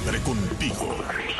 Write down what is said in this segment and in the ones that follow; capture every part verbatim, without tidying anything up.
Siempre contigo.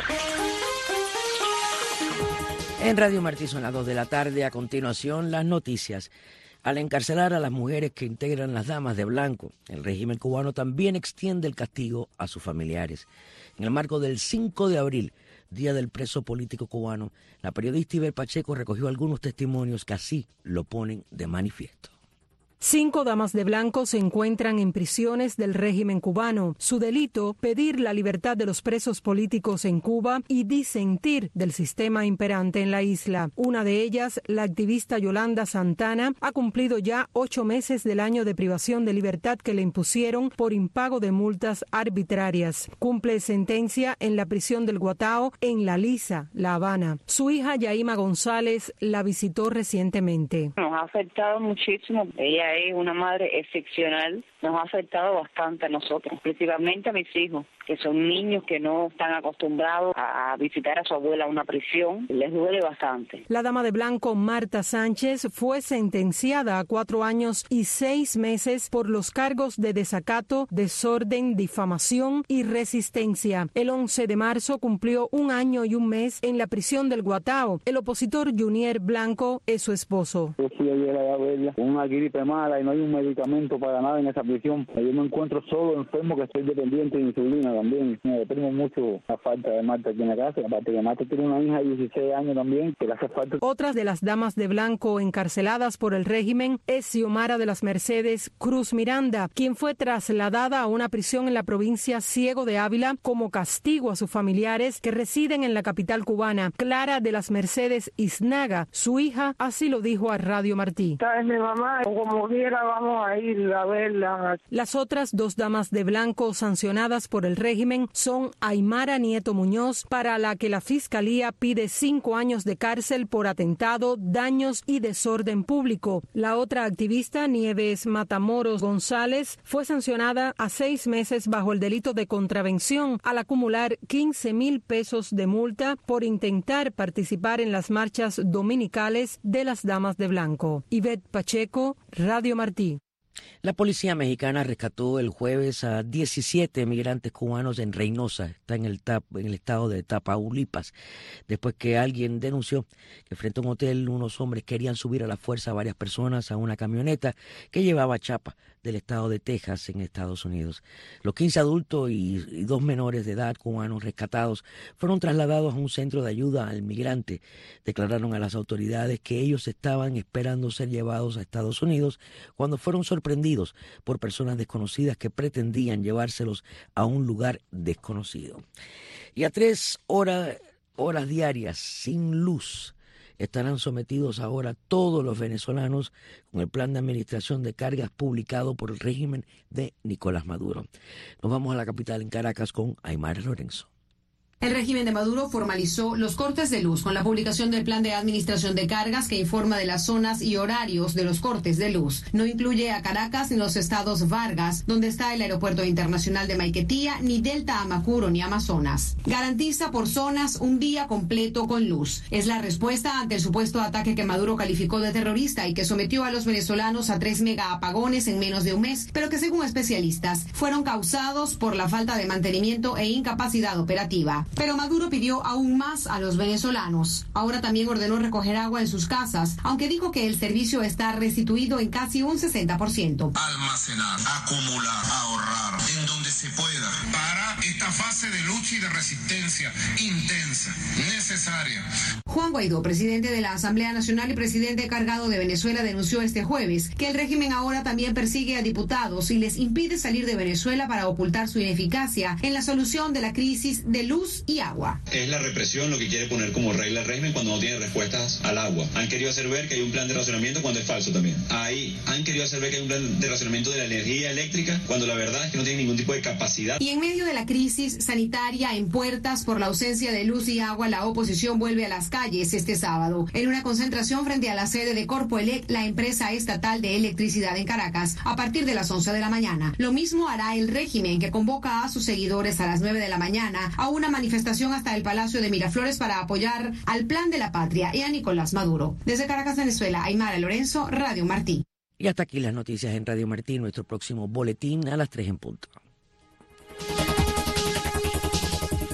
En Radio Martí son las dos de la tarde. A continuación, las noticias. Al encarcelar a las mujeres que integran las damas de blanco, el régimen cubano también extiende el castigo a sus familiares. En el marco del cinco de abril, Día del Preso Político Cubano, la periodista Ivette Pacheco recogió algunos testimonios que así lo ponen de manifiesto. Cinco damas de blanco se encuentran en prisiones del régimen cubano. Su delito, pedir la libertad de los presos políticos en Cuba y disentir del sistema imperante en la isla. Una de ellas, la activista Yolanda Santana, ha cumplido ya ocho meses del año de privación de libertad que le impusieron por impago de multas arbitrarias. Cumple sentencia en la prisión del Guatao, en La Lisa, La Habana. Su hija Yaima González la visitó recientemente. Nos ha afectado muchísimo. Ella es una madre excepcional, nos ha afectado bastante a nosotros, principalmente a mis hijos, que son niños que no están acostumbrados a visitar a su abuela a una prisión, les duele bastante. La dama de blanco Marta Sánchez fue sentenciada a cuatro años y seis meses por los cargos de desacato, desorden, difamación y resistencia. El once de marzo cumplió un año y un mes en la prisión del Guatao. El opositor Junier Blanco es su esposo. Yo fui ayer a verla con una gripe mala y no hay un medicamento para nada en esa prisión. Yo me encuentro solo, enfermo, que estoy dependiente de insulina también. Me deprimo mucho la falta de Marta aquí en la casa. Aparte que Marta tiene una hija de dieciséis años también, que le hace falta. Otras de las damas de blanco encarceladas por el régimen es Xiomara de las Mercedes Cruz Miranda, quien fue trasladada a una prisión en la provincia Ciego de Ávila como castigo a sus familiares que residen en la capital cubana. Clara de las Mercedes Iznaga, su hija, así lo dijo a Radio Martí. Es mi mamá, como quiera vamos a ir a verla. Las otras dos damas de blanco sancionadas por el régimen son Aymara Nieto Muñoz, para la que la Fiscalía pide cinco años de cárcel por atentado, daños y desorden público. La otra activista, Nieves Matamoros González, fue sancionada a seis meses bajo el delito de contravención al acumular quince mil pesos de multa por intentar participar en las marchas dominicales de las damas de blanco. Ivette Pacheco, Radio Martí. La policía mexicana rescató el jueves a diecisiete migrantes cubanos en Reynosa, está en el, tap, en el estado de Tamaulipas, después que alguien denunció que frente a un hotel unos hombres querían subir a la fuerza a varias personas a una camioneta que llevaba chapa del estado de Texas en Estados Unidos. Los quince adultos y, y dos menores de edad cubanos rescatados fueron trasladados a un centro de ayuda al migrante. Declararon a las autoridades que ellos estaban esperando ser llevados a Estados Unidos cuando fueron sorprendidos por personas desconocidas que pretendían llevárselos a un lugar desconocido. Y a tres horas, horas diarias sin luz estarán sometidos ahora todos los venezolanos con el plan de administración de cargas publicado por el régimen de Nicolás Maduro. Nos vamos a la capital, en Caracas, con Aymara Lorenzo. El régimen de Maduro formalizó los cortes de luz con la publicación del plan de administración de cargas que informa de las zonas y horarios de los cortes de luz. No incluye a Caracas ni los estados Vargas, donde está el aeropuerto internacional de Maiquetía, ni Delta Amacuro ni Amazonas. Garantiza por zonas un día completo con luz. Es la respuesta ante el supuesto ataque que Maduro calificó de terrorista y que sometió a los venezolanos a tres mega apagones en menos de un mes, pero que según especialistas fueron causados por la falta de mantenimiento e incapacidad operativa. Pero Maduro pidió aún más a los venezolanos. Ahora también ordenó recoger agua en sus casas, aunque dijo que el servicio está restituido en casi un sesenta por ciento. Almacenar, acumular, ahorrar, en donde se pueda, para esta fase de lucha y de resistencia intensa, necesaria. Juan Guaidó, presidente de la Asamblea Nacional y presidente cargado de Venezuela, denunció este jueves que el régimen ahora también persigue a diputados y les impide salir de Venezuela para ocultar su ineficacia en la solución de la crisis de luz y agua. Es la represión lo que quiere poner como regla el régimen cuando no tiene respuestas al agua. Han querido hacer ver que hay un plan de racionamiento cuando es falso también. Ahí han querido hacer ver que hay un plan de racionamiento de la energía eléctrica cuando la verdad es que no tiene ningún tipo de capacidad. Y en medio de la crisis sanitaria en puertas por la ausencia de luz y agua, la oposición vuelve a las calles este sábado en una concentración frente a la sede de Corpoelec, la empresa estatal de electricidad en Caracas, a partir de las once de la mañana. Lo mismo hará el régimen, que convoca a sus seguidores a las nueve de la mañana a una manifestación manifestación hasta el Palacio de Miraflores para apoyar al Plan de la Patria y a Nicolás Maduro. Desde Caracas, Venezuela, Aymara Lorenzo, Radio Martí. Y hasta aquí las noticias en Radio Martí. Nuestro próximo boletín a las tres en punto.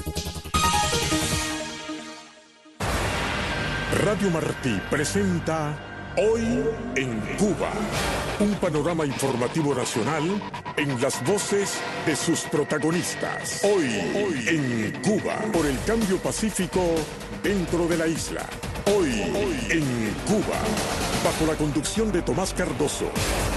Radio Martí presenta Hoy en Cuba, un panorama informativo nacional en las voces de sus protagonistas. Hoy, Hoy en Cuba, por el cambio pacífico dentro de la isla. Hoy, Hoy en Cuba, bajo la conducción de Tomás Cardoso.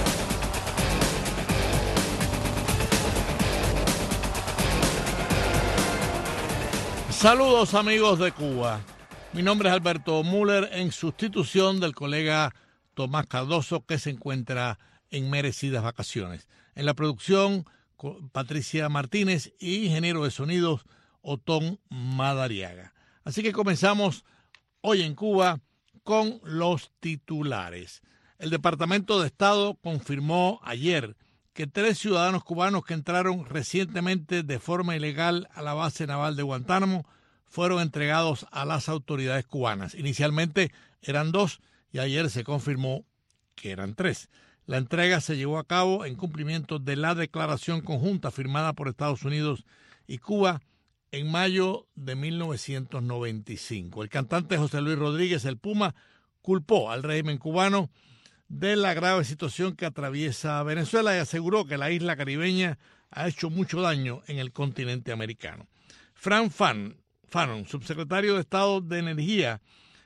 Saludos amigos de Cuba. Mi nombre es Alberto Müller, en sustitución del colega Tomás Cardoso, que se encuentra en merecidas vacaciones. En la producción, Patricia Martínez y ingeniero de sonidos, Otón Madariaga. Así que comenzamos Hoy en Cuba con los titulares. El Departamento de Estado confirmó ayer que tres ciudadanos cubanos que entraron recientemente de forma ilegal a la base naval de Guantánamo fueron entregados a las autoridades cubanas. Inicialmente eran dos y ayer se confirmó que eran tres. La entrega se llevó a cabo en cumplimiento de la declaración conjunta firmada por Estados Unidos y Cuba en mayo de mil novecientos noventa y cinco. El cantante José Luis Rodríguez, el Puma, culpó al régimen cubano de la grave situación que atraviesa Venezuela y aseguró que la isla caribeña ha hecho mucho daño en el continente americano. Frank Fannon, Fannon, subsecretario de Estado de Energía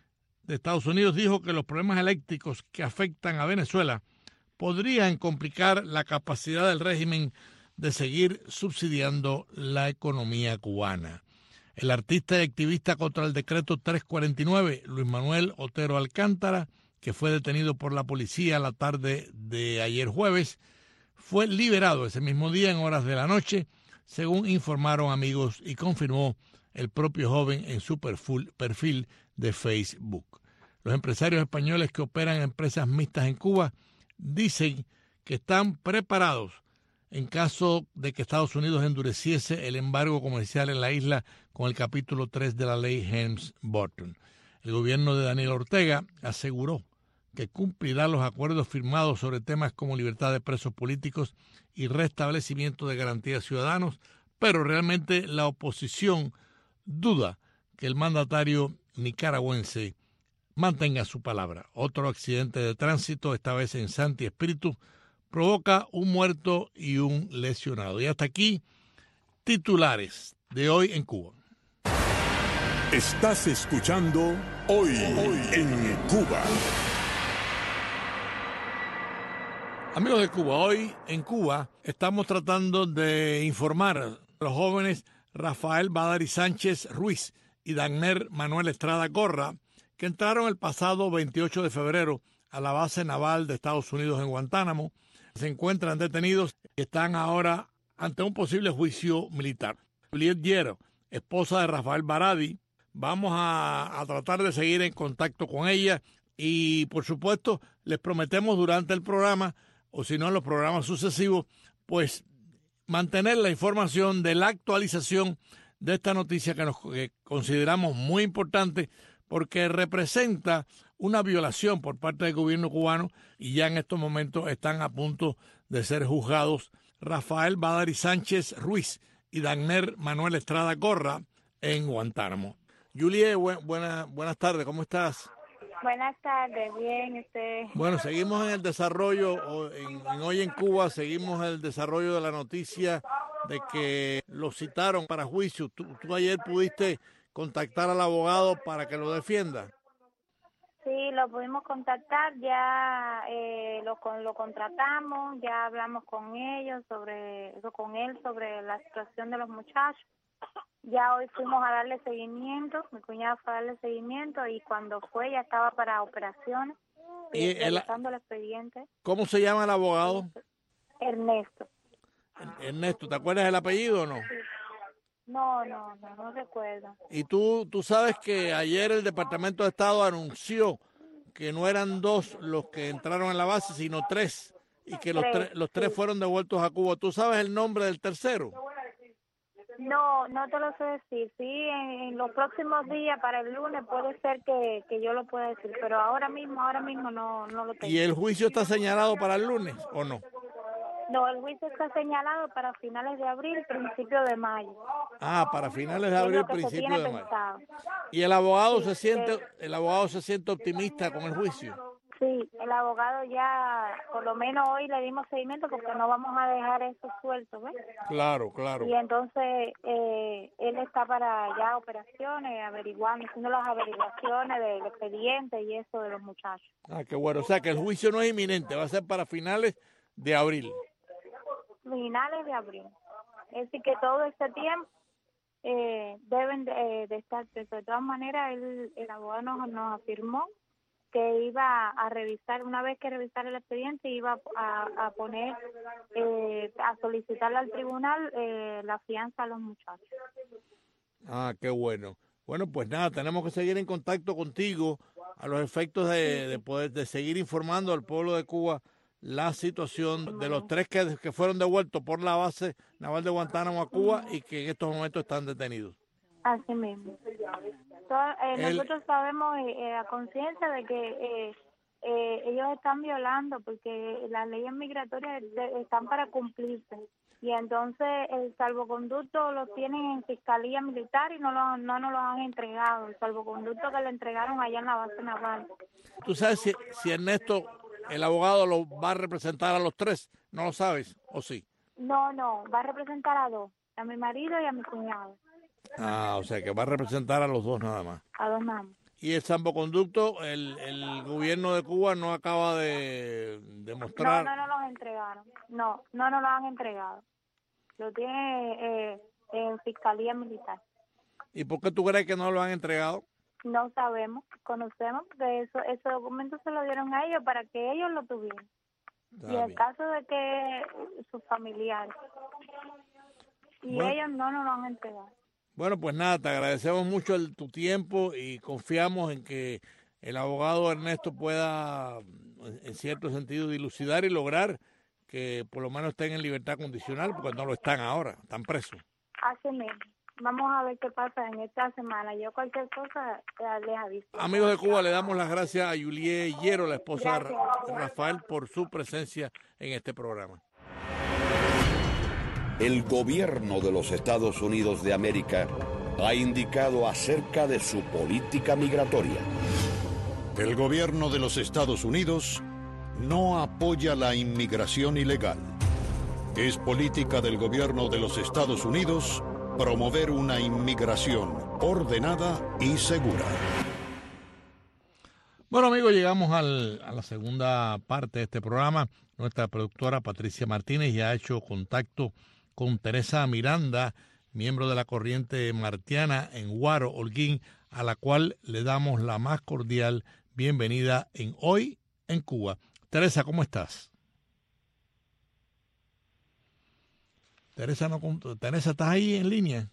de Estados Unidos, dijo que los problemas eléctricos que afectan a Venezuela podrían complicar la capacidad del régimen de seguir subsidiando la economía cubana. El artista y activista contra el decreto trescientos cuarenta y nueve, Luis Manuel Otero Alcántara, que fue detenido por la policía la tarde de ayer jueves, fue liberado ese mismo día en horas de la noche, según informaron amigos y confirmó el propio joven en su perfil de Facebook. Los empresarios españoles que operan empresas mixtas en Cuba dicen que están preparados en caso de que Estados Unidos endureciese el embargo comercial en la isla con el capítulo tres de la ley Helms-Burton. El gobierno de Daniel Ortega aseguró que cumplirá los acuerdos firmados sobre temas como libertad de presos políticos y restablecimiento de garantías ciudadanos, pero realmente la oposición duda que el mandatario nicaragüense mantenga su palabra. Otro accidente de tránsito, esta vez en Santi Espíritu, provoca un muerto y un lesionado. Y hasta aquí, titulares de Hoy en Cuba. Estás escuchando Hoy, Hoy en Cuba. Amigos de Cuba, hoy en Cuba estamos tratando de informar a los jóvenes Rafael Badari Sánchez Ruiz y Dagner Manuel Estrada Gorra, que entraron el pasado veintiocho de febrero a la base naval de Estados Unidos en Guantánamo. Se encuentran detenidos y están ahora ante un posible juicio militar. Juliet Llero, esposa de Rafael Badari, vamos a, a tratar de seguir en contacto con ella y, por supuesto, les prometemos durante el programa, o si no en los programas sucesivos, pues mantener la información de la actualización de esta noticia que nos que consideramos muy importante porque representa una violación por parte del gobierno cubano y ya en estos momentos están a punto de ser juzgados Rafael Badari Sánchez Ruiz y Dagner Manuel Estrada Gorra en Guantánamo. Julie, bu buena, buenas tardes, ¿cómo estás? Buenas tardes, bien, usted. Bueno, seguimos en el desarrollo, en, en Hoy en Cuba, seguimos el desarrollo de la noticia de que lo citaron para juicio. ¿Tú, tú ayer pudiste contactar al abogado para que lo defienda? Sí, lo pudimos contactar, ya eh, lo, lo contratamos, ya hablamos con ellos sobre, con él sobre la situación de los muchachos. Ya hoy fuimos a darle seguimiento, mi cuñada fue a darle seguimiento y cuando fue ya estaba para operaciones, y realizando el, el expediente. ¿Cómo se llama el abogado? Ernesto. Ernesto, ¿te acuerdas del apellido o no? Sí. No, no, no, no recuerdo. Y tú, tú sabes que ayer el Departamento de Estado anunció que no eran dos los que entraron en la base, sino tres, y que los tres, los tres fueron devueltos a Cuba. ¿Tú sabes el nombre del tercero? No, no te lo sé decir. Sí, en, en los próximos días, para el lunes, puede ser que, que yo lo pueda decir, pero ahora mismo, ahora mismo no, no lo tengo. ¿Y el juicio está señalado para el lunes o no? No, el juicio está señalado para finales de abril, principio de mayo. Ah, para finales de abril, principio de mayo. ¿Y el abogado se siente, el abogado se siente optimista con el juicio? Sí, el abogado ya, por lo menos hoy le dimos seguimiento porque no vamos a dejar eso suelto, ¿ves? Claro, claro. Y entonces eh, él está para ya operaciones, averiguando, haciendo las averiguaciones del expediente y eso de los muchachos. Ah, qué bueno. O sea, que el juicio no es inminente, va a ser para finales de abril. Finales de abril. Es decir, que todo este tiempo eh, deben de, eh, de estar presos. De todas maneras, el, el abogado nos, nos afirmó que iba a revisar, una vez que revisara el expediente, iba a, a poner, eh, a solicitarle al tribunal eh, la fianza a los muchachos. Ah, qué bueno. Bueno, pues nada, tenemos que seguir en contacto contigo a los efectos de, de poder de seguir informando al pueblo de Cuba la situación de los tres que, que fueron devueltos por la base naval de Guantánamo a Cuba y que en estos momentos están detenidos. Así mismo. Todo, eh, El... Nosotros sabemos eh, a conciencia de que eh, eh, ellos están violando porque las leyes migratorias de, están para cumplirse. Y entonces el salvoconducto lo tienen en Fiscalía Militar y no, lo, no nos lo han entregado. El salvoconducto que le entregaron allá en la base naval. ¿Tú sabes si, si Ernesto, el abogado, lo va a representar a los tres? ¿No lo sabes o sí? No, no, va a representar a dos, a mi marido y a mi cuñado. Ah, o sea que va a representar a los dos nada más. A dos nada más. Y el salvoconducto, el, el gobierno de Cuba no acaba de demostrar... No, no nos los entregaron. No, no nos lo han entregado. Lo tiene eh, en Fiscalía Militar. ¿Y por qué tú crees que no lo han entregado? No sabemos, conocemos, porque eso, ese documento se lo dieron a ellos para que ellos lo tuvieran. Está y bien. El caso de que sus familiares. Y bueno, ellos no nos lo han entregado. Bueno, pues nada, te agradecemos mucho el, tu tiempo y confiamos en que el abogado Ernesto pueda, en cierto sentido, dilucidar y lograr que por lo menos estén en libertad condicional, porque no lo están ahora, están presos. Así mismo. Vamos a ver qué pasa en esta semana. Yo cualquier cosa les aviso. Amigos de Cuba, le damos las gracias a Yulie Hierro, la esposa gracias. de Rafael, por su presencia en este programa. El gobierno de los Estados Unidos de América ha indicado acerca de su política migratoria. El gobierno de los Estados Unidos no apoya la inmigración ilegal. Es política del gobierno de los Estados Unidos promover una inmigración ordenada y segura. Bueno, amigos, llegamos al, a la segunda parte de este programa. Nuestra productora Patricia Martínez ya ha hecho contacto con Teresa Miranda, miembro de la corriente martiana en Guaro, Holguín, a la cual le damos la más cordial bienvenida en Hoy en Cuba. Teresa, ¿cómo estás? Teresa, no, Teresa, ¿estás ahí en línea?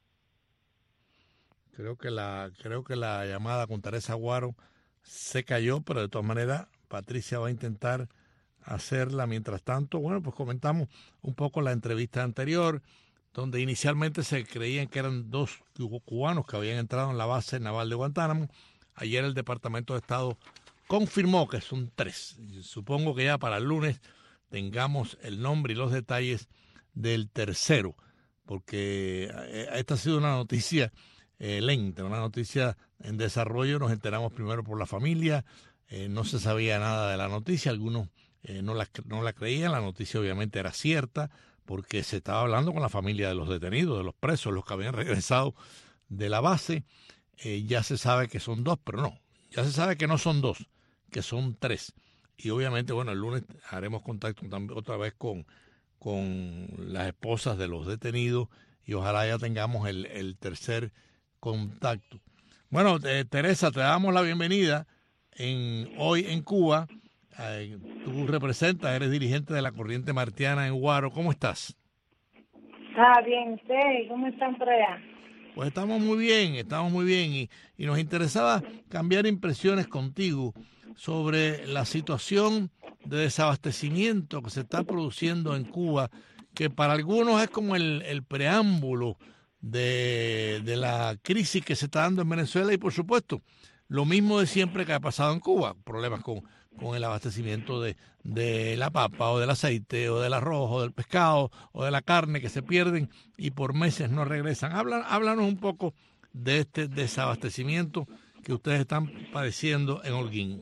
Creo que la, creo que la llamada con Teresa Guaro se cayó, pero de todas maneras Patricia va a intentar hacerla. Mientras tanto, bueno, pues comentamos un poco la entrevista anterior, donde inicialmente se creían que eran dos cubanos que habían entrado en la base naval de Guantánamo. Ayer el Departamento de Estado confirmó que son tres. Supongo que ya para el lunes tengamos el nombre y los detalles del tercero, porque esta ha sido una noticia eh, lenta, una noticia en desarrollo. Nos enteramos primero por la familia, eh, no se sabía nada de la noticia, algunos eh, no, la, no la creían, la noticia obviamente era cierta, porque se estaba hablando con la familia de los detenidos, de los presos, los que habían regresado de la base. Eh, ya se sabe que son dos, pero no, ya se sabe que no son dos, que son tres. Y obviamente, bueno, el lunes haremos contacto otra vez con, con las esposas de los detenidos y ojalá ya tengamos el, el tercer contacto. Bueno, eh, Teresa, te damos la bienvenida en Hoy en Cuba. Eh, tú representas, eres dirigente de la corriente martiana en Guaro. ¿Cómo estás? Ah, bien, ¿ustedes cómo están por allá? Pues estamos muy bien, estamos muy bien y, y nos interesaba cambiar impresiones contigo sobre la situación de desabastecimiento que se está produciendo en Cuba, que para algunos es como el, el preámbulo de, de la crisis que se está dando en Venezuela y, por supuesto, lo mismo de siempre que ha pasado en Cuba, problemas con, con el abastecimiento de, de la papa o del aceite o del arroz o del pescado o de la carne que se pierden y por meses no regresan. Habla, háblanos un poco de este desabastecimiento que ustedes están padeciendo en Holguín?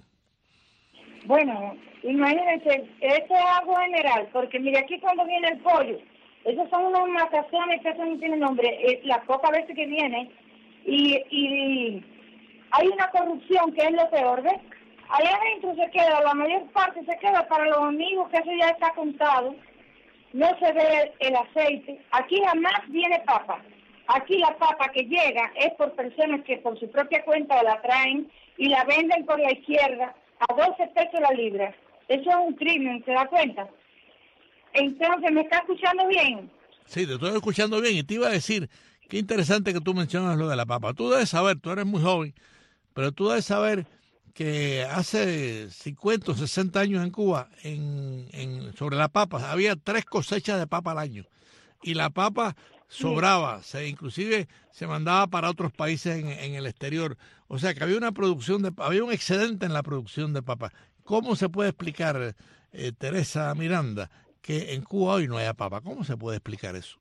Bueno, imagínense, esto es algo general, porque mire, aquí cuando viene el pollo, esos son unos matazones que eso no tiene nombre, eh, las pocas veces que viene, y, y hay una corrupción que es lo peor, ¿ves? Allá adentro se queda, la mayor parte se queda para los amigos, que eso ya está contado, no se ve el aceite, aquí jamás viene papa, aquí la papa que llega es por personas que por su propia cuenta la traen y la venden por la izquierda a doce pesos la libra. Eso es un crimen, ¿se da cuenta? Entonces, ¿me está escuchando bien? Sí, te estoy escuchando bien y te iba a decir, qué interesante que tú mencionas lo de la papa. Tú debes saber, tú eres muy joven, pero tú debes saber que hace cincuenta o sesenta años en Cuba, en, en, sobre la papa, había tres cosechas de papa al año. Y la papa sobraba, sí. se inclusive se mandaba para otros países en, en el exterior. O sea que había una producción, de había un excedente en la producción de papa. ¿Cómo se puede explicar, eh, Teresa Miranda, que en Cuba hoy no haya papa? ¿Cómo se puede explicar eso?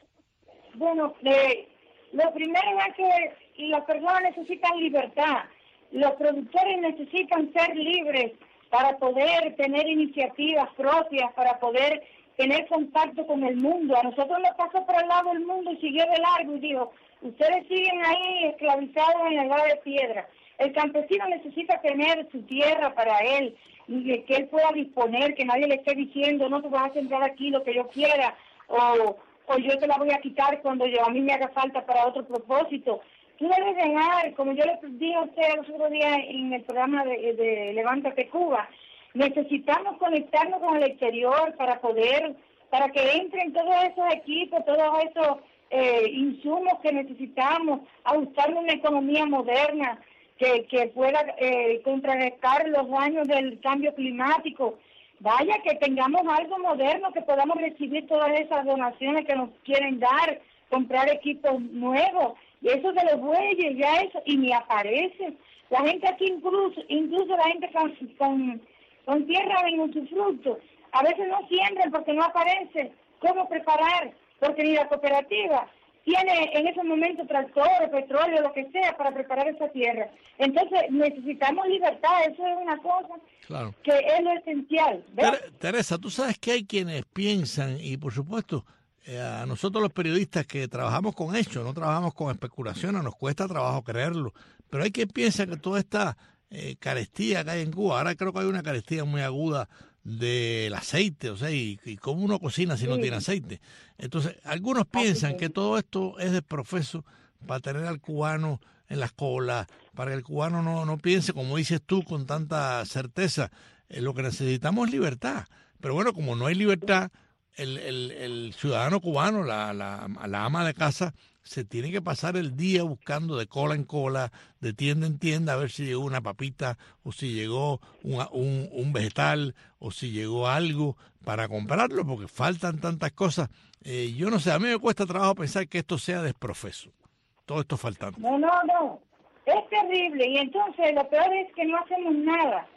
Bueno, eh, lo primero es que las personas necesitan libertad. Los productores necesitan ser libres para poder tener iniciativas propias, para poder tener contacto con el mundo. A nosotros nos pasó por el lado del mundo y siguió de largo y dijo, ustedes siguen ahí esclavizados en la edad de piedra. El campesino necesita tener su tierra para él, y que él pueda disponer, que nadie le esté diciendo, no, tú vas a sembrar aquí lo que yo quiera, o, o yo te la voy a quitar cuando yo, a mí me haga falta para otro propósito. Tú debes dejar, como yo le dije a usted los otros días en el programa de, de Levántate Cuba, necesitamos conectarnos con el exterior para poder, para que entren todos esos equipos, todos esos eh, insumos que necesitamos, a buscar una economía moderna, que, que pueda eh, contrarrestar los daños del cambio climático. Vaya, que tengamos algo moderno, que podamos recibir todas esas donaciones que nos quieren dar, comprar equipos nuevos, y eso de los bueyes, ya eso, y ni aparece. La gente aquí incluso, incluso la gente con, con, con tierra en usufructo, a veces no siembran porque no aparece cómo preparar, porque ni la cooperativa tiene en ese momento tractores, petróleo, lo que sea, para preparar esa tierra. Entonces, necesitamos libertad, eso es una cosa claro. que es lo esencial. Ter Teresa, tú sabes que hay quienes piensan, y por supuesto, eh, a nosotros los periodistas que trabajamos con hechos, no trabajamos con especulaciones, nos cuesta trabajo creerlo, pero hay quien piensa que toda esta eh, carestía que hay en Cuba, ahora creo que hay una carestía muy aguda del aceite, o sea, y, y cómo uno cocina si sí. no tiene aceite. Entonces, algunos piensan sí. que todo esto es desprofeso para tener al cubano en las colas, para que el cubano no, no piense, como dices tú, con tanta certeza. Eh, lo que necesitamos es libertad. Pero bueno, como no hay libertad, el, el, el ciudadano cubano, la, la, la ama de casa, se tiene que pasar el día buscando de cola en cola, de tienda en tienda, a ver si llegó una papita o si llegó un, un, un vegetal o si llegó algo para comprarlo, porque faltan tantas cosas. Eh, yo no sé, a mí me cuesta trabajo pensar que esto sea desprofeso, todo esto faltando. No, no, no, es terrible, y entonces lo peor es que no hacemos nada.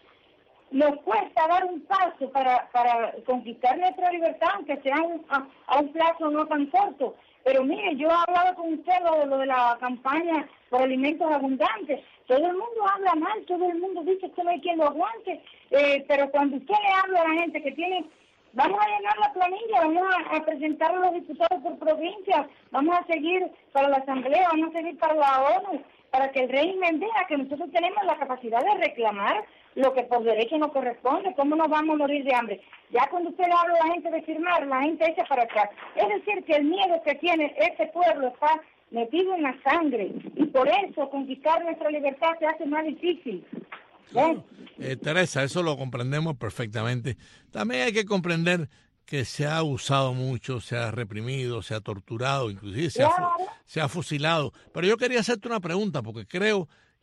Nos cuesta dar un paso para, para conquistar nuestra libertad, aunque sea un, a, a un plazo no tan corto. Pero mire, yo he hablado con usted lo, lo de la campaña por alimentos abundantes. Todo el mundo habla mal, todo el mundo dice que no hay quien lo aguante. Eh, pero cuando usted le habla a la gente que tiene, vamos a llenar la planilla, vamos a, a presentar a los diputados por provincia, vamos a seguir para la Asamblea, vamos a seguir para la ONU, para que el régimen vea que nosotros tenemos la capacidad de reclamar lo que por derecho nos corresponde. ¿Cómo nos vamos a morir de hambre? Ya cuando usted le habla a la gente de firmar, la gente echa para atrás. Es decir, que el miedo que tiene este pueblo está metido en la sangre, y por eso conquistar nuestra libertad se hace más difícil. Claro. Eh, Teresa, eso lo comprendemos perfectamente. También hay que comprender que se ha abusado mucho, se ha reprimido, se ha torturado, inclusive se, claro. ha, se ha fusilado. Pero yo quería hacerte una pregunta, porque creo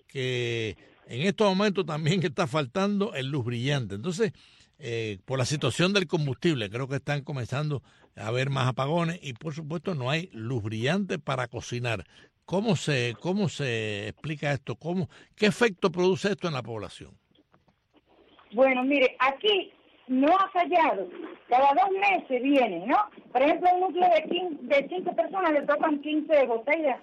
que en estos momentos también está faltando el luz brillante. Entonces, eh, por la situación del combustible, creo que están comenzando a haber más apagones y, por supuesto, no hay luz brillante para cocinar. ¿Cómo se, cómo se explica esto? ¿Cómo, ¿Qué efecto produce esto en la población? Bueno, mire, aquí no ha fallado. Cada dos meses viene, ¿no? Por ejemplo, un núcleo de, quince, de cinco personas le tocan quince botellas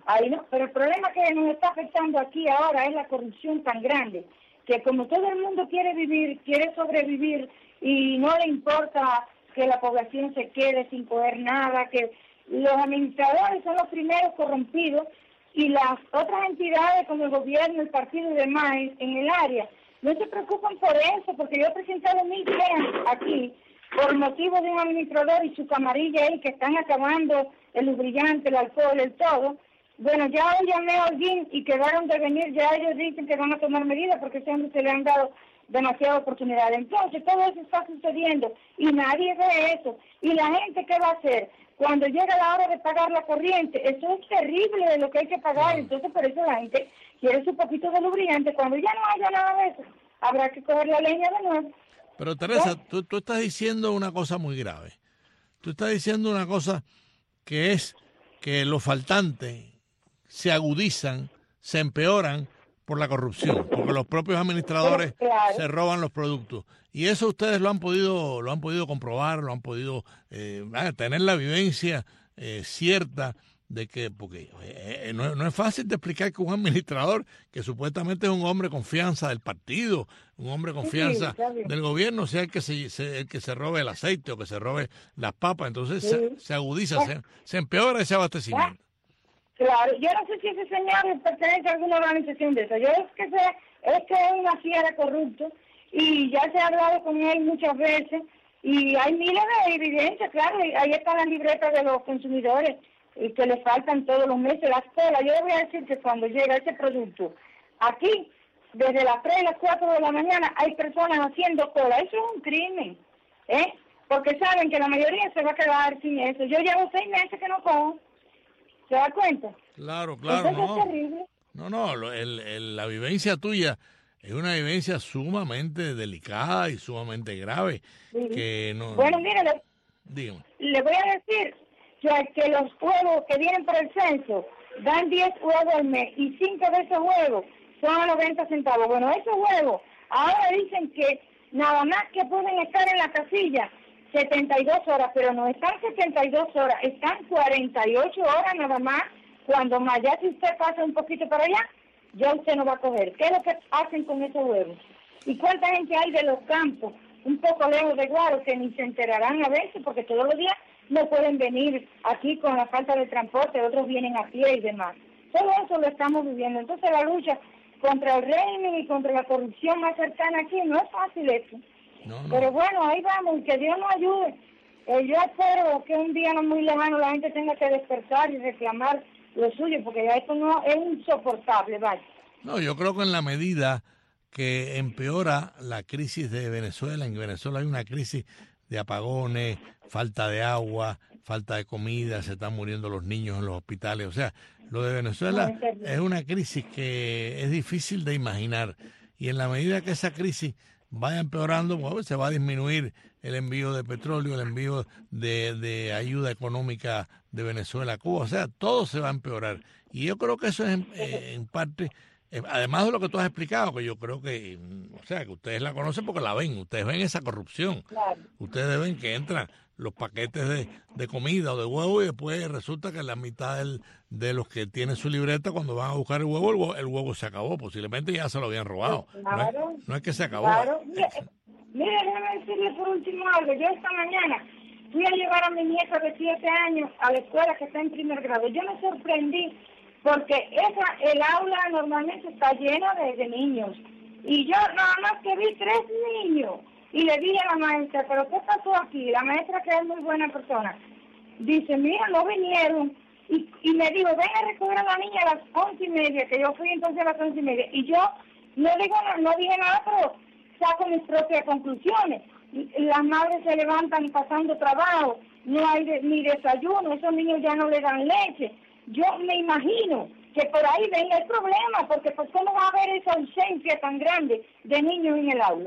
Ahí no, pero el problema que nos está afectando aquí ahora es la corrupción tan grande, que como todo el mundo quiere vivir, quiere sobrevivir y no le importa que la población se quede sin coger nada, que los administradores son los primeros corrompidos y las otras entidades como el gobierno, el partido y demás en, en el área no se preocupan por eso, porque yo he presentado mil quejas aquí por motivo de un administrador y su camarilla ahí que están acabando el lubricante, el alcohol, el todo. Bueno, ya hoy llamé a alguien y quedaron de venir, ya ellos dicen que van a tomar medidas porque ese hombre se le han dado demasiada oportunidad. Entonces todo eso está sucediendo y nadie ve eso. ¿Y la gente qué va a hacer? Cuando llega la hora de pagar la corriente, eso es terrible de lo que hay que pagar, entonces por eso la gente quiere su poquito de lubricante. Cuando ya no haya nada de eso, habrá que coger la leña de nuevo. Pero Teresa, tú, tú estás diciendo una cosa muy grave. Tú estás diciendo una cosa que es que los faltantes se agudizan, se empeoran por la corrupción, porque los propios administradores claro. se roban los productos. Y eso ustedes lo han podido lo han podido comprobar, lo han podido eh, tener la vivencia eh, cierta de que, porque eh, no, no es fácil de explicar que un administrador que supuestamente es un hombre de confianza del partido, un hombre de confianza sí, del gobierno, sea el que se, se, el que se robe el aceite o que se robe las papas, entonces sí. se, se agudiza, se, se empeora ese abastecimiento. Claro, yo no sé si ese señor pertenece a alguna organización de esa. Yo es que sé, es que es una fiera corrupto y ya se ha hablado con él muchas veces y hay miles de evidencias, claro, ahí están las libretas de los consumidores y que le faltan todos los meses las colas. Yo le voy a decir que cuando llega ese producto, aquí, desde las tres y las cuatro de la mañana, hay personas haciendo cola. Eso es un crimen, ¿eh? Porque saben que la mayoría se va a quedar sin eso. Yo llevo seis meses que no cojo. ¿Se da cuenta? Claro, claro. Entonces no. es terrible. No, no, el, el, la vivencia tuya es una vivencia sumamente delicada y sumamente grave. Sí. Que no, bueno, mire, le, dígame. le voy a decir que, que los huevos que vienen por el censo dan diez huevos al mes y cinco de esos huevos son a noventa centavos. Bueno, esos huevos ahora dicen que nada más que pueden estar en la casilla setenta y dos horas, pero no están setenta y dos horas, están cuarenta y ocho horas nada más. Cuando más ya si usted pasa un poquito para allá, ya usted no va a coger. ¿Qué es lo que hacen con esos huevos? ¿Y cuánta gente hay de los campos, un poco lejos de Guaro, que ni se enterarán a veces, porque todos los días no pueden venir aquí con la falta de transporte, otros vienen a pie y demás? Todo eso lo estamos viviendo. Entonces la lucha contra el régimen y contra la corrupción más cercana aquí no es fácil eso. No, no. Pero bueno, ahí vamos, que Dios nos ayude. Eh, yo espero que un día no muy lejano la gente tenga que despertar y reclamar lo suyo, porque ya esto no es insoportable, vaya. No, yo creo que en la medida que empeora la crisis de Venezuela, en Venezuela hay una crisis de apagones, falta de agua, falta de comida, se están muriendo los niños en los hospitales, o sea, lo de Venezuela no, es, es una crisis que es difícil de imaginar, y en la medida que esa crisis vaya empeorando, pues, se va a disminuir el envío de petróleo, el envío de, de ayuda económica de Venezuela a Cuba, o sea, todo se va a empeorar. Y yo creo que eso es en, en parte, además de lo que tú has explicado, que yo creo que, o sea, que ustedes la conocen porque la ven, ustedes ven esa corrupción, claro. Ustedes ven que entran los paquetes de, de comida o de huevo y después resulta que la mitad del, de los que tienen su libreta, cuando van a buscar el huevo, el huevo, el huevo se acabó, posiblemente ya se lo habían robado. Claro, no, es, no es que se acabó. Claro. Mire, mire, déjame decirle por último algo. Yo esta mañana fui a llevar a mi nieta de siete años a la escuela que está en primer grado. Yo me sorprendí porque esa el aula normalmente está llena de, de niños y yo nada más que vi tres niños. Y le dije a la maestra, ¿pero qué pasó aquí? La maestra, que es muy buena persona, dice, mira, no vinieron. Y, y me dijo, ven a recoger a la niña a las once y media, que yo fui entonces a las once y media. Y yo no digo no, no dije nada, pero saco mis propias conclusiones. Las madres se levantan pasando trabajo, no hay de, ni desayuno, esos niños ya no le dan leche. Yo me imagino que por ahí venga el problema, porque pues cómo va a haber esa ausencia tan grande de niños en el aula.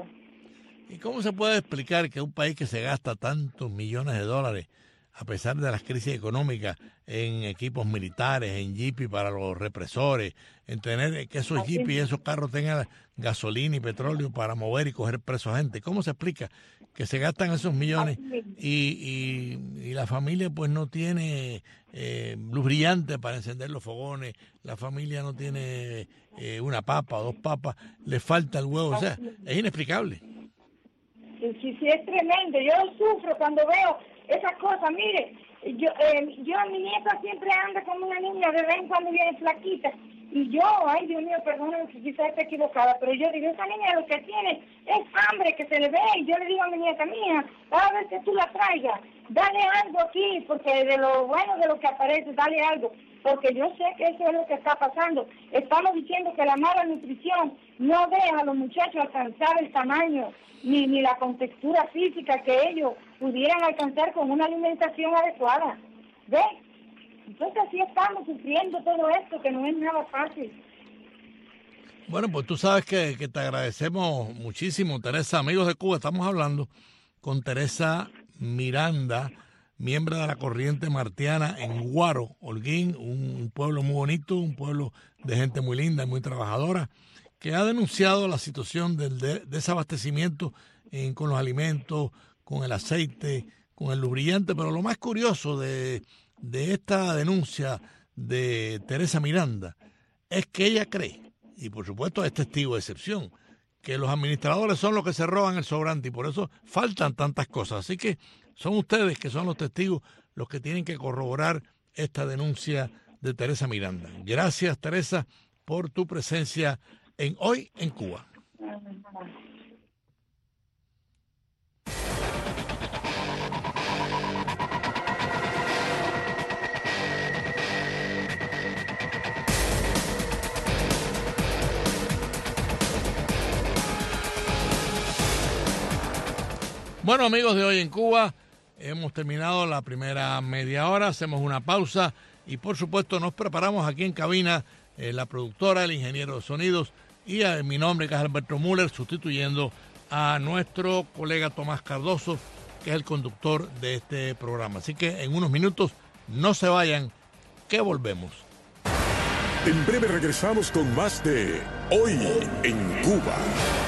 ¿Y cómo se puede explicar que un país que se gasta tantos millones de dólares, a pesar de las crisis económicas, en equipos militares, en jeepis para los represores, en tener que esos jeepis y esos carros tengan gasolina y petróleo para mover y coger presos a gente? ¿Cómo se explica que se gastan esos millones y, y, y la familia pues no tiene eh, luz brillante para encender los fogones, la familia no tiene eh, una papa o dos papas, le falta el huevo, o sea, es inexplicable. Sí, sí, sí, es tremendo. Yo sufro cuando veo esas cosas. Mire, yo, eh, yo mi nieta siempre anda como una niña, de vez en cuando viene flaquita. Y yo, ay Dios mío, perdóname si quizás esté equivocada, pero yo digo, esa niña lo que tiene es hambre, que se le ve. Y yo le digo a mi nieta, mía, cada vez que tú la traigas, dale algo aquí, porque de lo bueno de lo que aparece, dale algo. Porque yo sé que eso es lo que está pasando. Estamos diciendo que la mala nutrición no deja a los muchachos alcanzar el tamaño ni, ni la contextura física que ellos pudieran alcanzar con una alimentación adecuada. ¿Ves? Entonces así estamos sufriendo todo esto, que no es nada fácil. Bueno, pues tú sabes que, que te agradecemos muchísimo, Teresa. Amigos de Cuba, estamos hablando con Teresa Miranda, miembro de la corriente martiana en Guaro, Holguín, un, un pueblo muy bonito, un pueblo de gente muy linda, muy trabajadora, que ha denunciado la situación del de, desabastecimiento en, con los alimentos, con el aceite, con el lubricante. Pero lo más curioso de... de esta denuncia de Teresa Miranda es que ella cree, y por supuesto es testigo de excepción, que los administradores son los que se roban el sobrante y por eso faltan tantas cosas. Así que son ustedes que son los testigos los que tienen que corroborar esta denuncia de Teresa Miranda. Gracias, Teresa, por tu presencia en Hoy en Cuba. Bueno, amigos de Hoy en Cuba, hemos terminado la primera media hora, hacemos una pausa y por supuesto nos preparamos aquí en cabina, eh, la productora, el ingeniero de sonidos y eh, mi nombre que es Alberto Müller, sustituyendo a nuestro colega Tomás Cardoso, que es el conductor de este programa. Así que en unos minutos no se vayan, que volvemos. En breve regresamos con más de Hoy en Cuba.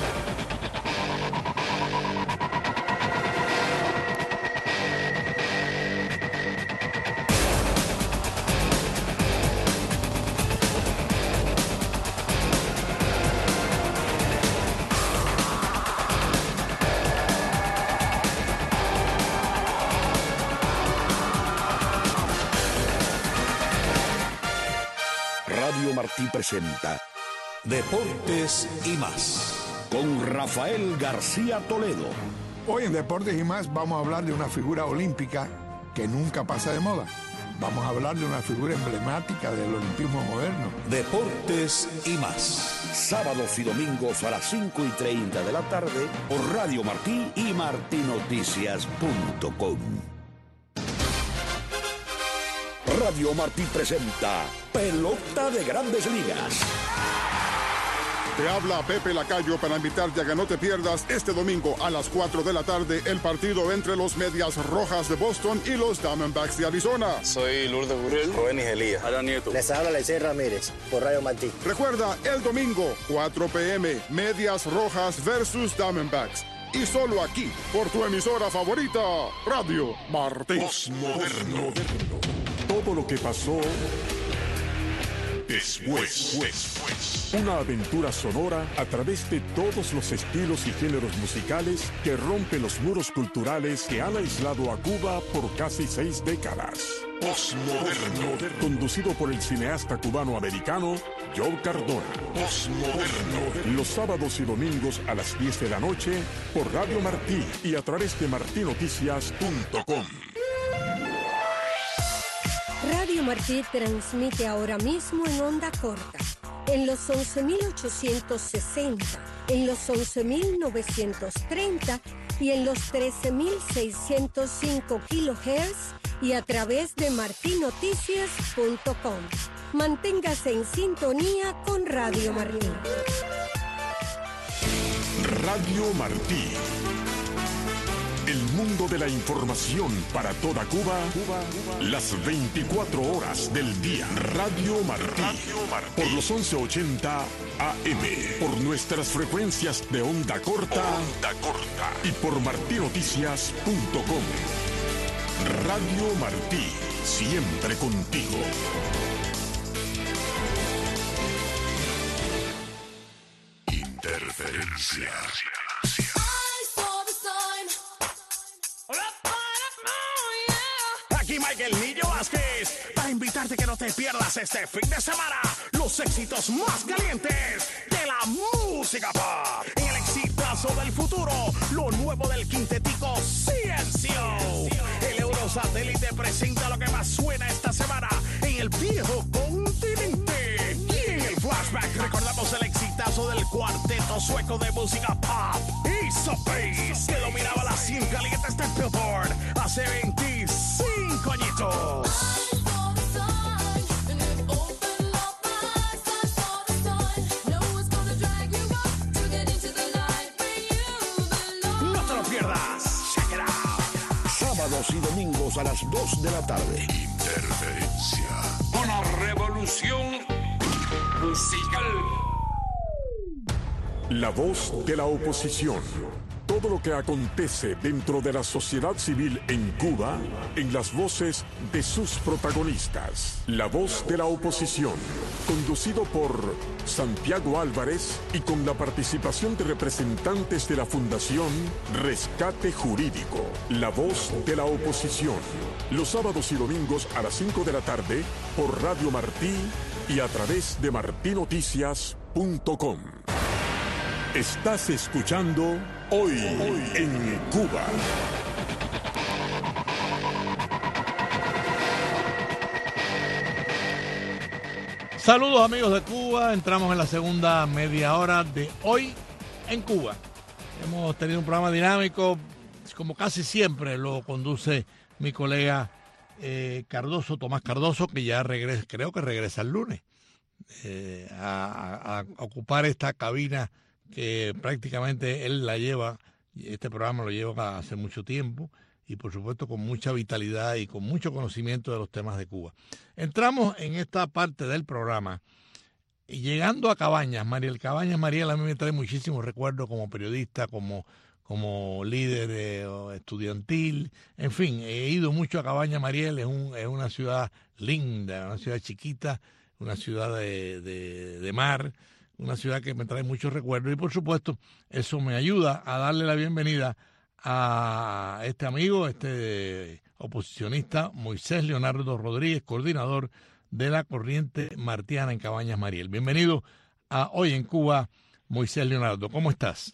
Martí presenta Deportes y más con Rafael García Toledo. Hoy en Deportes y más vamos a hablar de una figura olímpica que nunca pasa de moda. Vamos a hablar de una figura emblemática del olimpismo moderno. Deportes y más, sábados y domingos a las cinco y treinta de la tarde por Radio Martí y martinoticias punto com. Radio Martí presenta Pelota de Grandes Ligas. Te habla Pepe Lacayo para invitarte a que no te pierdas este domingo a las cuatro de la tarde el partido entre los Medias Rojas de Boston y los Diamondbacks de Arizona. Soy Lourdes Burrell, Jovenis Elías, Adán Nieto. Les habla Lecey Ramírez por Radio Martí. Recuerda, el domingo, cuatro p m, Medias Rojas versus Diamondbacks. Y solo aquí, por tu emisora favorita, Radio Martí. Postmoderno. Todo lo que pasó después. después. Una aventura sonora a través de todos los estilos y géneros musicales que rompen los muros culturales que han aislado a Cuba por casi seis décadas. Postmoderno. Conducido por el cineasta cubano-americano Joe Cardona. Postmoderno. Los sábados y domingos a las diez de la noche por Radio Martí y a través de martinoticias punto com. Radio Martí transmite ahora mismo en onda corta, en los once mil ochocientos sesenta, en los once mil novecientos treinta y en los trece mil seiscientos cinco kilohertz y a través de martinoticias punto com. Manténgase en sintonía con Radio Martí. Radio Martí. El mundo de la información para toda Cuba, Cuba, Cuba. Las veinticuatro horas del día. Radio Martí. Radio Martí. Por los once ochenta A M. Por nuestras frecuencias de onda corta. Onda corta. Y por martí noticias punto com. Radio Martí. Siempre contigo. Interferencia. Aquí Michael Millo Vázquez, para invitarte que no te pierdas este fin de semana los éxitos más calientes de la música pop. En el exitazo del futuro, lo nuevo del quintetico Ciencio. El Eurosatélite presenta lo que más suena esta semana en el viejo continente. Y en el flashback recordamos el exitazo del cuarteto sueco de música pop, Ace of Base, que dominaba las cien calientes de Billboard hace veinticinco añitos. No te lo pierdas. Check it out. Sábados y domingos a las dos de la tarde. Interferencia. Una revolución musical. La voz de la oposición. Todo lo que acontece dentro de la sociedad civil en Cuba, en las voces de sus protagonistas. La voz de la oposición, conducido por Santiago Álvarez y con la participación de representantes de la Fundación Rescate Jurídico. La voz de la oposición, los sábados y domingos a las cinco de la tarde por Radio Martí y a través de martí noticias punto com. Estás escuchando Hoy, Hoy en Cuba. Saludos amigos de Cuba, entramos en la segunda media hora de Hoy en Cuba. Hemos tenido un programa dinámico, como casi siempre lo conduce mi colega eh, Cardoso, Tomás Cardoso, que ya regresa, creo que regresa el lunes, eh, a, a, a ocupar esta cabina que prácticamente él la lleva, este programa lo lleva hace mucho tiempo y por supuesto con mucha vitalidad y con mucho conocimiento de los temas de Cuba. Entramos en esta parte del programa y llegando a Cabañas, Mariel. Cabañas, Mariel, a mí me trae muchísimos recuerdos como periodista, como, como líder eh, estudiantil, en fin, he ido mucho a Cabañas, Mariel, es, un, es una ciudad linda, una ciudad chiquita, una ciudad de, de, de mar, una ciudad que me trae muchos recuerdos y por supuesto eso me ayuda a darle la bienvenida a este amigo, este oposicionista Moisés Leonardo Rodríguez, coordinador de la Corriente Martiana en Cabañas, Mariel. Bienvenido a Hoy en Cuba, Moisés Leonardo. ¿Cómo estás?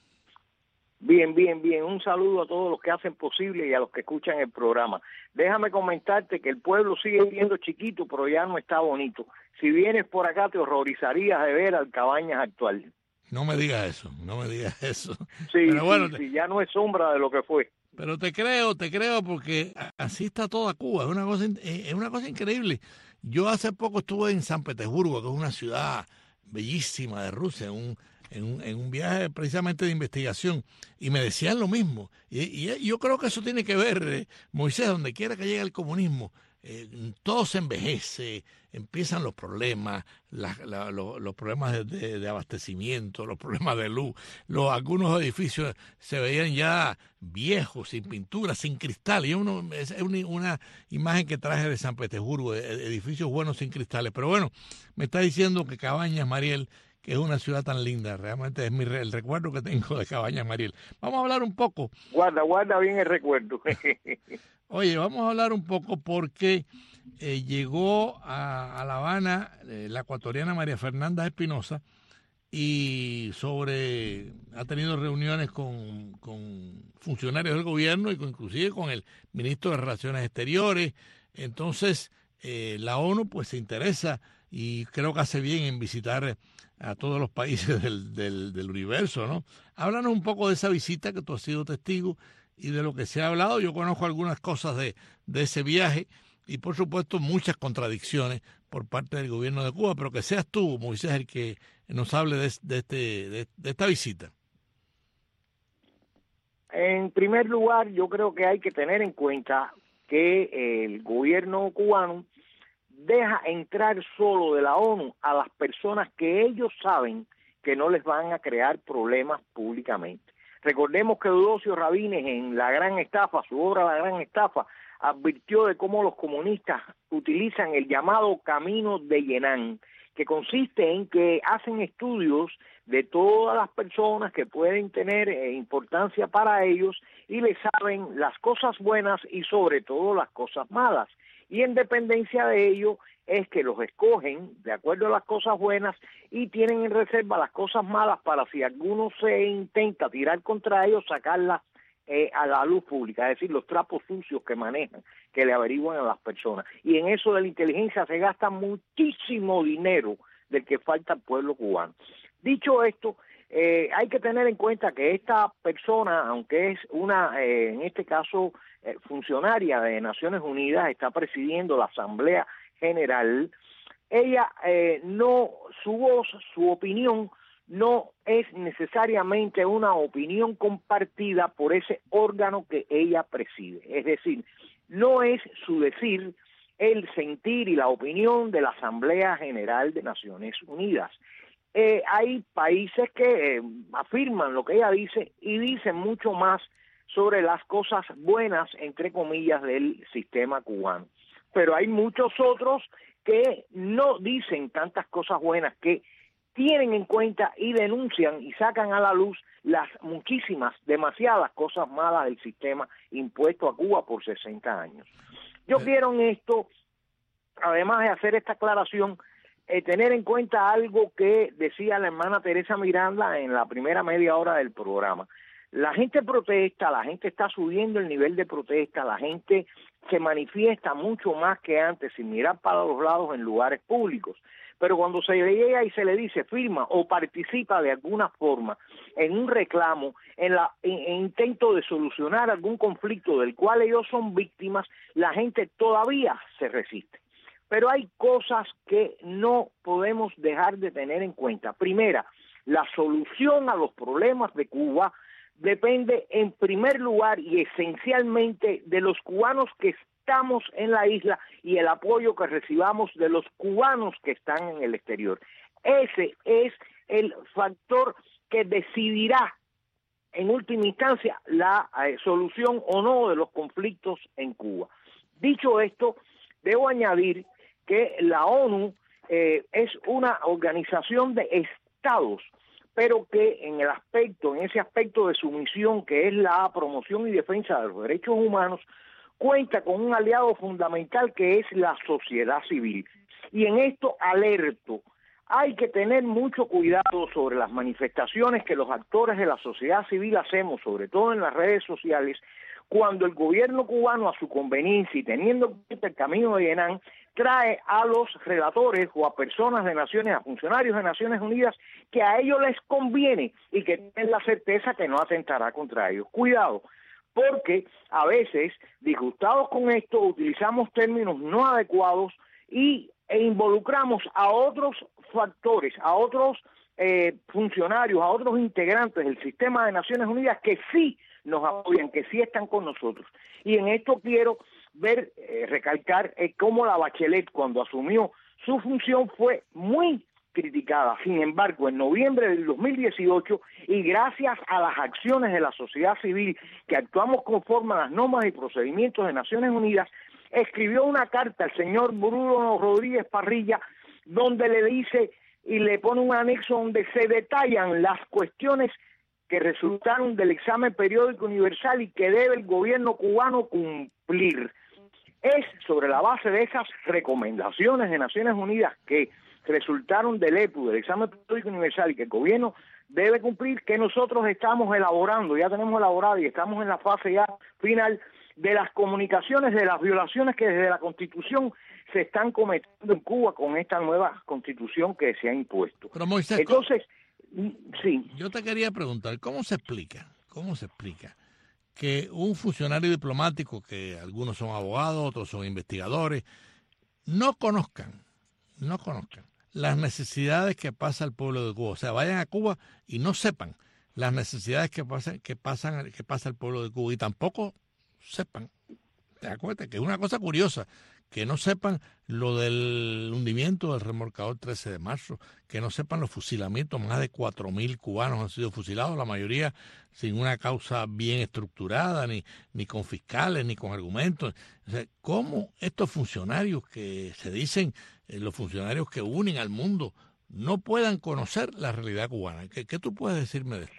Bien, bien, bien. Un saludo a todos los que hacen posible y a los que escuchan el programa. Déjame comentarte que el pueblo sigue siendo chiquito, pero ya no está bonito. Si vienes por acá te horrorizarías de ver al Cabañas actual. No me digas eso, no me digas eso. Sí, pero bueno, sí, sí, ya no es sombra de lo que fue. Pero te creo, te creo porque así está toda Cuba. Es una cosa, es una cosa increíble. Yo hace poco estuve en San Petersburgo, que es una ciudad bellísima de Rusia, un En un, en un viaje precisamente de investigación, y me decían lo mismo. Y, y yo creo que eso tiene que ver, eh, Moisés, donde quiera que llegue el comunismo, eh, todo se envejece, empiezan los problemas, la, la, los, los problemas de, de, de abastecimiento, los problemas de luz. Los, algunos edificios se veían ya viejos, sin pintura, sin cristal. Y uno, es una, una imagen que traje de San Petersburgo, edificios buenos sin cristales. Pero bueno, me está diciendo que Cabañas, Mariel, que es una ciudad tan linda, realmente es mi, el recuerdo que tengo de Cabañas, Mariel. Vamos a hablar un poco. Guarda, guarda bien el recuerdo. Oye, vamos a hablar un poco porque eh, llegó a, a La Habana eh, la ecuatoriana María Fernanda Espinosa y sobre ha tenido reuniones con, con funcionarios del gobierno y con, inclusive con el ministro de Relaciones Exteriores. Entonces, eh, la ONU pues se interesa y creo que hace bien en visitar a todos los países del, del, del universo, ¿no? Háblanos un poco de esa visita que tú has sido testigo y de lo que se ha hablado. Yo conozco algunas cosas de, de ese viaje y, por supuesto, muchas contradicciones por parte del gobierno de Cuba, pero que seas tú, Moisés, el que nos hable de, de, este, de, de esta visita. en primer lugar, yo creo que hay que tener en cuenta que el gobierno cubano deja entrar solo de la ONU a las personas que ellos saben que no les van a crear problemas públicamente. Recordemos que Eudosio Rabines en La Gran Estafa, su obra La Gran Estafa, advirtió de cómo los comunistas utilizan el llamado camino de Yenán, que consiste en que hacen estudios de todas las personas que pueden tener eh, importancia para ellos y les saben las cosas buenas y sobre todo las cosas malas. Y en dependencia de ello es que los escogen de acuerdo a las cosas buenas y tienen en reserva las cosas malas para si alguno se intenta tirar contra ellos, sacarlas eh, a la luz pública, es decir, los trapos sucios que manejan, que le averiguan a las personas. Y en eso de la inteligencia se gasta muchísimo dinero del que falta al pueblo cubano. Dicho esto, eh, hay que tener en cuenta que esta persona, aunque es una, eh, en este caso, eh, funcionaria de Naciones Unidas, está presidiendo la Asamblea General, ella eh, no, su voz, su opinión no es necesariamente una opinión compartida por ese órgano que ella preside. Es decir, no es su decir el sentir y la opinión de la Asamblea General de Naciones Unidas. Eh, hay países que eh, afirman lo que ella dice y dicen mucho más sobre las cosas buenas, entre comillas, del sistema cubano. Pero hay muchos otros que no dicen tantas cosas buenas, que tienen en cuenta y denuncian y sacan a la luz las muchísimas, demasiadas cosas malas del sistema impuesto a Cuba por sesenta años. Yo quiero en esto, además de hacer esta aclaración, eh, tener en cuenta algo que decía la hermana Teresa Miranda en la primera media hora del programa. La gente protesta, la gente está subiendo el nivel de protesta, la gente se manifiesta mucho más que antes sin mirar para los lados en lugares públicos. Pero cuando se le llega y se le dice firma o participa de alguna forma en un reclamo, en la en, en intento de solucionar algún conflicto del cual ellos son víctimas, la gente todavía se resiste. Pero hay cosas que no podemos dejar de tener en cuenta. Primera, la solución a los problemas de Cuba depende en primer lugar y esencialmente de los cubanos que estamos en la isla y el apoyo que recibamos de los cubanos que están en el exterior. Ese es el factor que decidirá en última instancia la eh, solución o no de los conflictos en Cuba. Dicho esto, debo añadir que la ONU eh, es una organización de estados, pero que en el aspecto, en ese aspecto de su misión, que es la promoción y defensa de los derechos humanos, cuenta con un aliado fundamental que es la sociedad civil. Y en esto alerto, hay que tener mucho cuidado sobre las manifestaciones que los actores de la sociedad civil hacemos, sobre todo en las redes sociales, cuando el gobierno cubano a su conveniencia y teniendo en cuenta el camino de Yenán, trae a los relatores o a personas de Naciones, a funcionarios de Naciones Unidas, que a ellos les conviene y que tienen la certeza que no atentará contra ellos. Cuidado, porque a veces, disgustados con esto, utilizamos términos no adecuados y, e involucramos a otros factores, a otros eh, funcionarios, a otros integrantes del sistema de Naciones Unidas que sí nos apoyan, que sí están con nosotros. Y en esto quiero ver, eh, recalcar eh, cómo la Bachelet, cuando asumió su función, fue muy criticada. Sin embargo, en noviembre del dos mil dieciocho, y gracias a las acciones de la sociedad civil, que actuamos conforme a las normas y procedimientos de Naciones Unidas, escribió una carta al señor Bruno Rodríguez Parrilla, donde le dice y le pone un anexo donde se detallan las cuestiones que resultaron del examen periódico universal y que debe el gobierno cubano cumplir. Es sobre la base de esas recomendaciones de Naciones Unidas que resultaron del E P U, del examen periódico universal, y que el gobierno debe cumplir, que nosotros estamos elaborando, ya tenemos elaborado y estamos en la fase ya final de las comunicaciones de las violaciones que desde la Constitución se están cometiendo en Cuba con esta nueva Constitución que se ha impuesto. Pero Moisés, entonces, sí. Yo te quería preguntar, ¿cómo se explica? ¿Cómo se explica que un funcionario diplomático, que algunos son abogados, otros son investigadores, no conozcan, no conozcan las necesidades que pasa el pueblo de Cuba? O sea, vayan a Cuba y no sepan las necesidades que pasan, que pasan, que pasa el pueblo de Cuba y tampoco sepan, te das cuenta que es una cosa curiosa, que no sepan lo del hundimiento del remolcador trece de marzo, que no sepan los fusilamientos, más de cuatro mil cubanos han sido fusilados, la mayoría sin una causa bien estructurada, ni, ni con fiscales, ni con argumentos. O sea, ¿cómo estos funcionarios que se dicen, eh, los funcionarios que unen al mundo, no puedan conocer la realidad cubana? ¿Qué, qué tú puedes decirme de esto?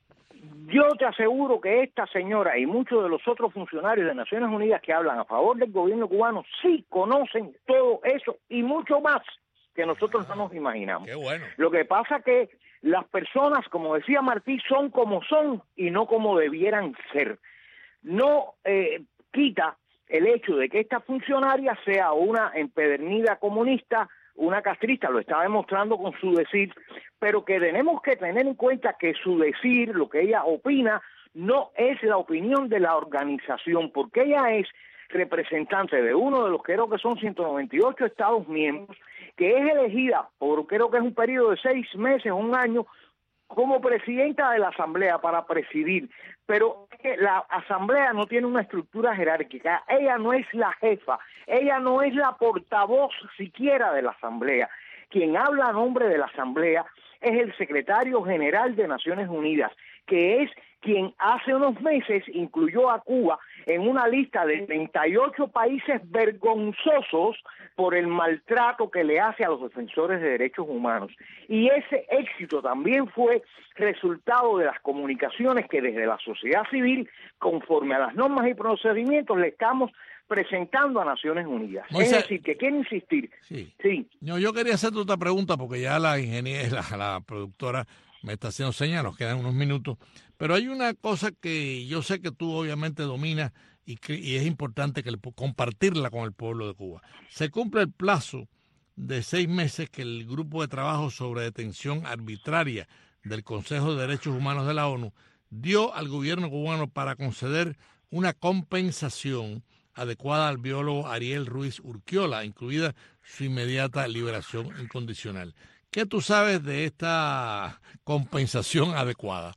Yo te aseguro que esta señora y muchos de los otros funcionarios de Naciones Unidas que hablan a favor del gobierno cubano sí conocen todo eso y mucho más que nosotros no nos imaginamos. Qué bueno. Lo que pasa que las personas, como decía Martí, son como son y no como debieran ser. No eh, quita el hecho de que esta funcionaria sea una empedernida comunista, una castrista, lo está demostrando con su decir, pero que tenemos que tener en cuenta que su decir, lo que ella opina, no es la opinión de la organización, porque ella es representante de uno de los, creo que son ciento noventa y ocho Estados miembros, que es elegida por, creo que es un periodo de seis meses, un año, como presidenta de la Asamblea para presidir, pero la Asamblea no tiene una estructura jerárquica, ella no es la jefa, ella no es la portavoz siquiera de la Asamblea, quien habla a nombre de la Asamblea es el secretario general de Naciones Unidas, que es quien hace unos meses incluyó a Cuba en una lista de treinta y ocho países vergonzosos por el maltrato que le hace a los defensores de derechos humanos. Y ese éxito también fue resultado de las comunicaciones que desde la sociedad civil, conforme a las normas y procedimientos, le estamos presentando a Naciones Unidas. Moisés, es decir, que quiero insistir. Sí. sí. No, yo quería hacerte otra pregunta porque ya la ingeniera, la, la productora me está haciendo señas, nos quedan unos minutos, pero hay una cosa que yo sé que tú obviamente dominas y, que, y es importante que le, compartirla con el pueblo de Cuba. Se cumple el plazo de seis meses que el Grupo de Trabajo sobre Detención Arbitraria del Consejo de Derechos Humanos de la ONU dio al gobierno cubano para conceder una compensación adecuada al biólogo Ariel Ruiz Urquiola, incluida su inmediata liberación incondicional. ¿Qué tú sabes de esta compensación adecuada?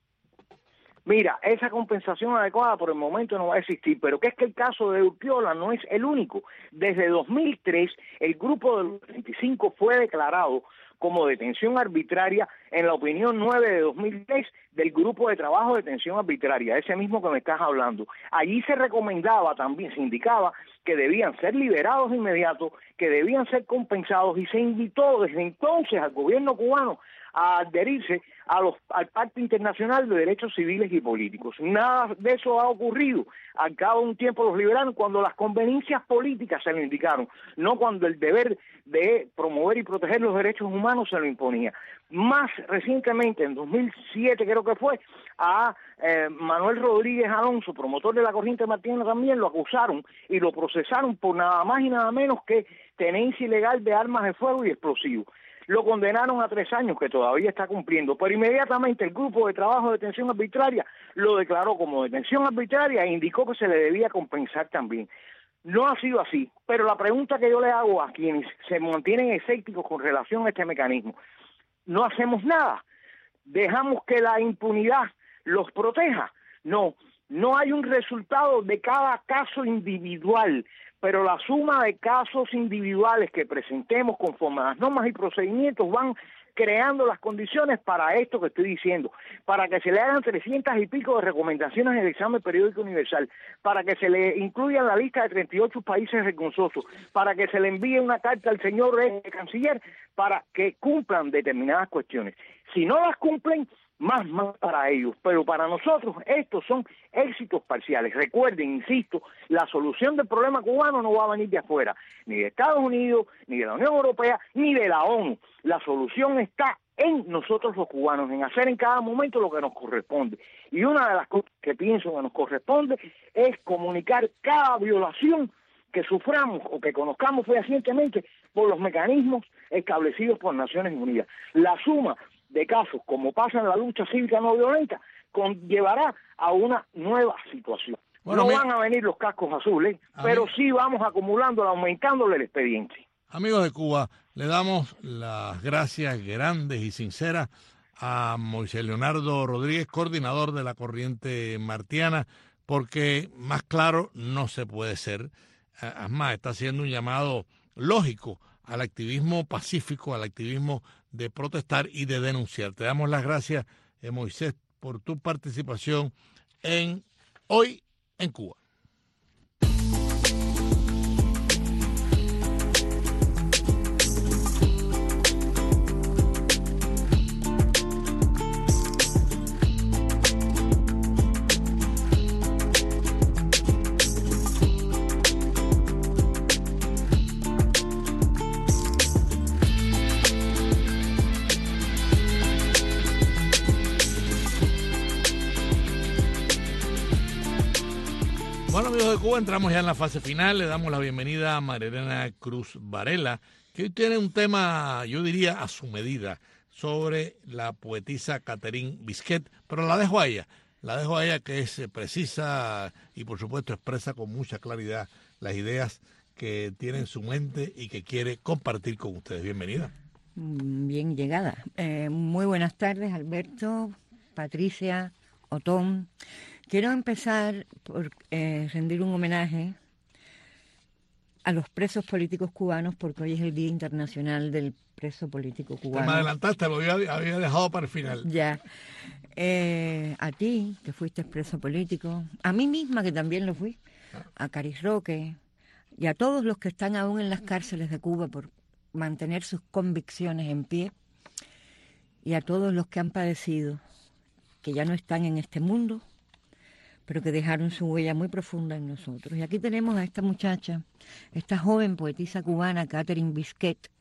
Mira, esa compensación adecuada por el momento no va a existir, pero que es que el caso de Urquiola no es el único. Desde dos mil tres, el grupo de los veinticinco fue declarado como detención arbitraria en la opinión nueve de dos mil tres del Grupo de Trabajo de Detención Arbitraria, ese mismo que me estás hablando. Allí se recomendaba también, se indicaba que debían ser liberados de inmediato, que debían ser compensados y se invitó desde entonces al gobierno cubano a adherirse a los, al Pacto Internacional de Derechos Civiles y Políticos. Nada de eso ha ocurrido. Al cabo de un tiempo los liberaron cuando las conveniencias políticas se lo indicaron, no cuando el deber de promover y proteger los derechos humanos se lo imponía. Más recientemente, en dos mil siete creo que fue, a eh, Manuel Rodríguez Alonso, promotor de la corriente Martínez, también lo acusaron y lo procesaron por nada más y nada menos que tenencia ilegal de armas de fuego y explosivos. Lo condenaron a tres años, que todavía está cumpliendo, pero inmediatamente el Grupo de Trabajo de Detención Arbitraria lo declaró como detención arbitraria e indicó que se le debía compensar también. No ha sido así, pero la pregunta que yo le hago a quienes se mantienen escépticos con relación a este mecanismo, no hacemos nada, dejamos que la impunidad los proteja. No, no hay un resultado de cada caso individual, pero la suma de casos individuales que presentemos conforme a las normas y procedimientos van creando las condiciones para esto que estoy diciendo, para que se le hagan trescientas y pico de recomendaciones en el examen periódico universal, para que se le incluya en la lista de treinta y ocho países vergonzosos, para que se le envíe una carta al señor eh, canciller para que cumplan determinadas cuestiones. Si no las cumplen, más más para ellos, pero para nosotros estos son éxitos parciales. Recuerden, insisto, la solución del problema cubano no va a venir de afuera, ni de Estados Unidos, ni de la Unión Europea, ni de la ONU. La solución está en nosotros los cubanos, en hacer en cada momento lo que nos corresponde. Y una de las cosas que pienso que nos corresponde es comunicar cada violación que suframos o que conozcamos fehacientemente por los mecanismos establecidos por Naciones Unidas. La suma de casos, como pasa en la lucha cívica no violenta, conllevará a una nueva situación. Bueno, no van a venir los cascos azules, pero sí vamos acumulando, aumentándole el expediente. Amigos de Cuba, le damos las gracias grandes y sinceras a Moisés Leonardo Rodríguez, coordinador de la Corriente Martiana, porque más claro no se puede ser. Además, está haciendo un llamado lógico al activismo pacífico, al activismo de protestar y de denunciar. Te damos las gracias, eh, Moisés, por tu participación en Hoy en Cuba. Bueno, amigos de Cuba, entramos ya en la fase final. Le damos la bienvenida a María Elena Cruz Varela, que hoy tiene un tema, yo diría, a su medida, sobre la poetisa Catherine Bisquet, pero la dejo a ella, la dejo a ella que es precisa y por supuesto expresa con mucha claridad las ideas que tiene en su mente y que quiere compartir con ustedes. Bienvenida. Bien llegada. Eh, muy buenas tardes, Alberto, Patricia, Otón. Quiero empezar por eh, rendir un homenaje a los presos políticos cubanos, porque hoy es el Día Internacional del Preso Político Cubano. Te me adelantaste, lo había, había dejado para el final. Ya. Eh, a ti, que fuiste preso político, a mí misma, que también lo fui, a Caris Roque, y a todos los que están aún en las cárceles de Cuba por mantener sus convicciones en pie, y a todos los que han padecido, que ya no están en este mundo, pero que dejaron su huella muy profunda en nosotros. Y aquí tenemos a esta muchacha, esta joven poetisa cubana, Catherine Bisquet,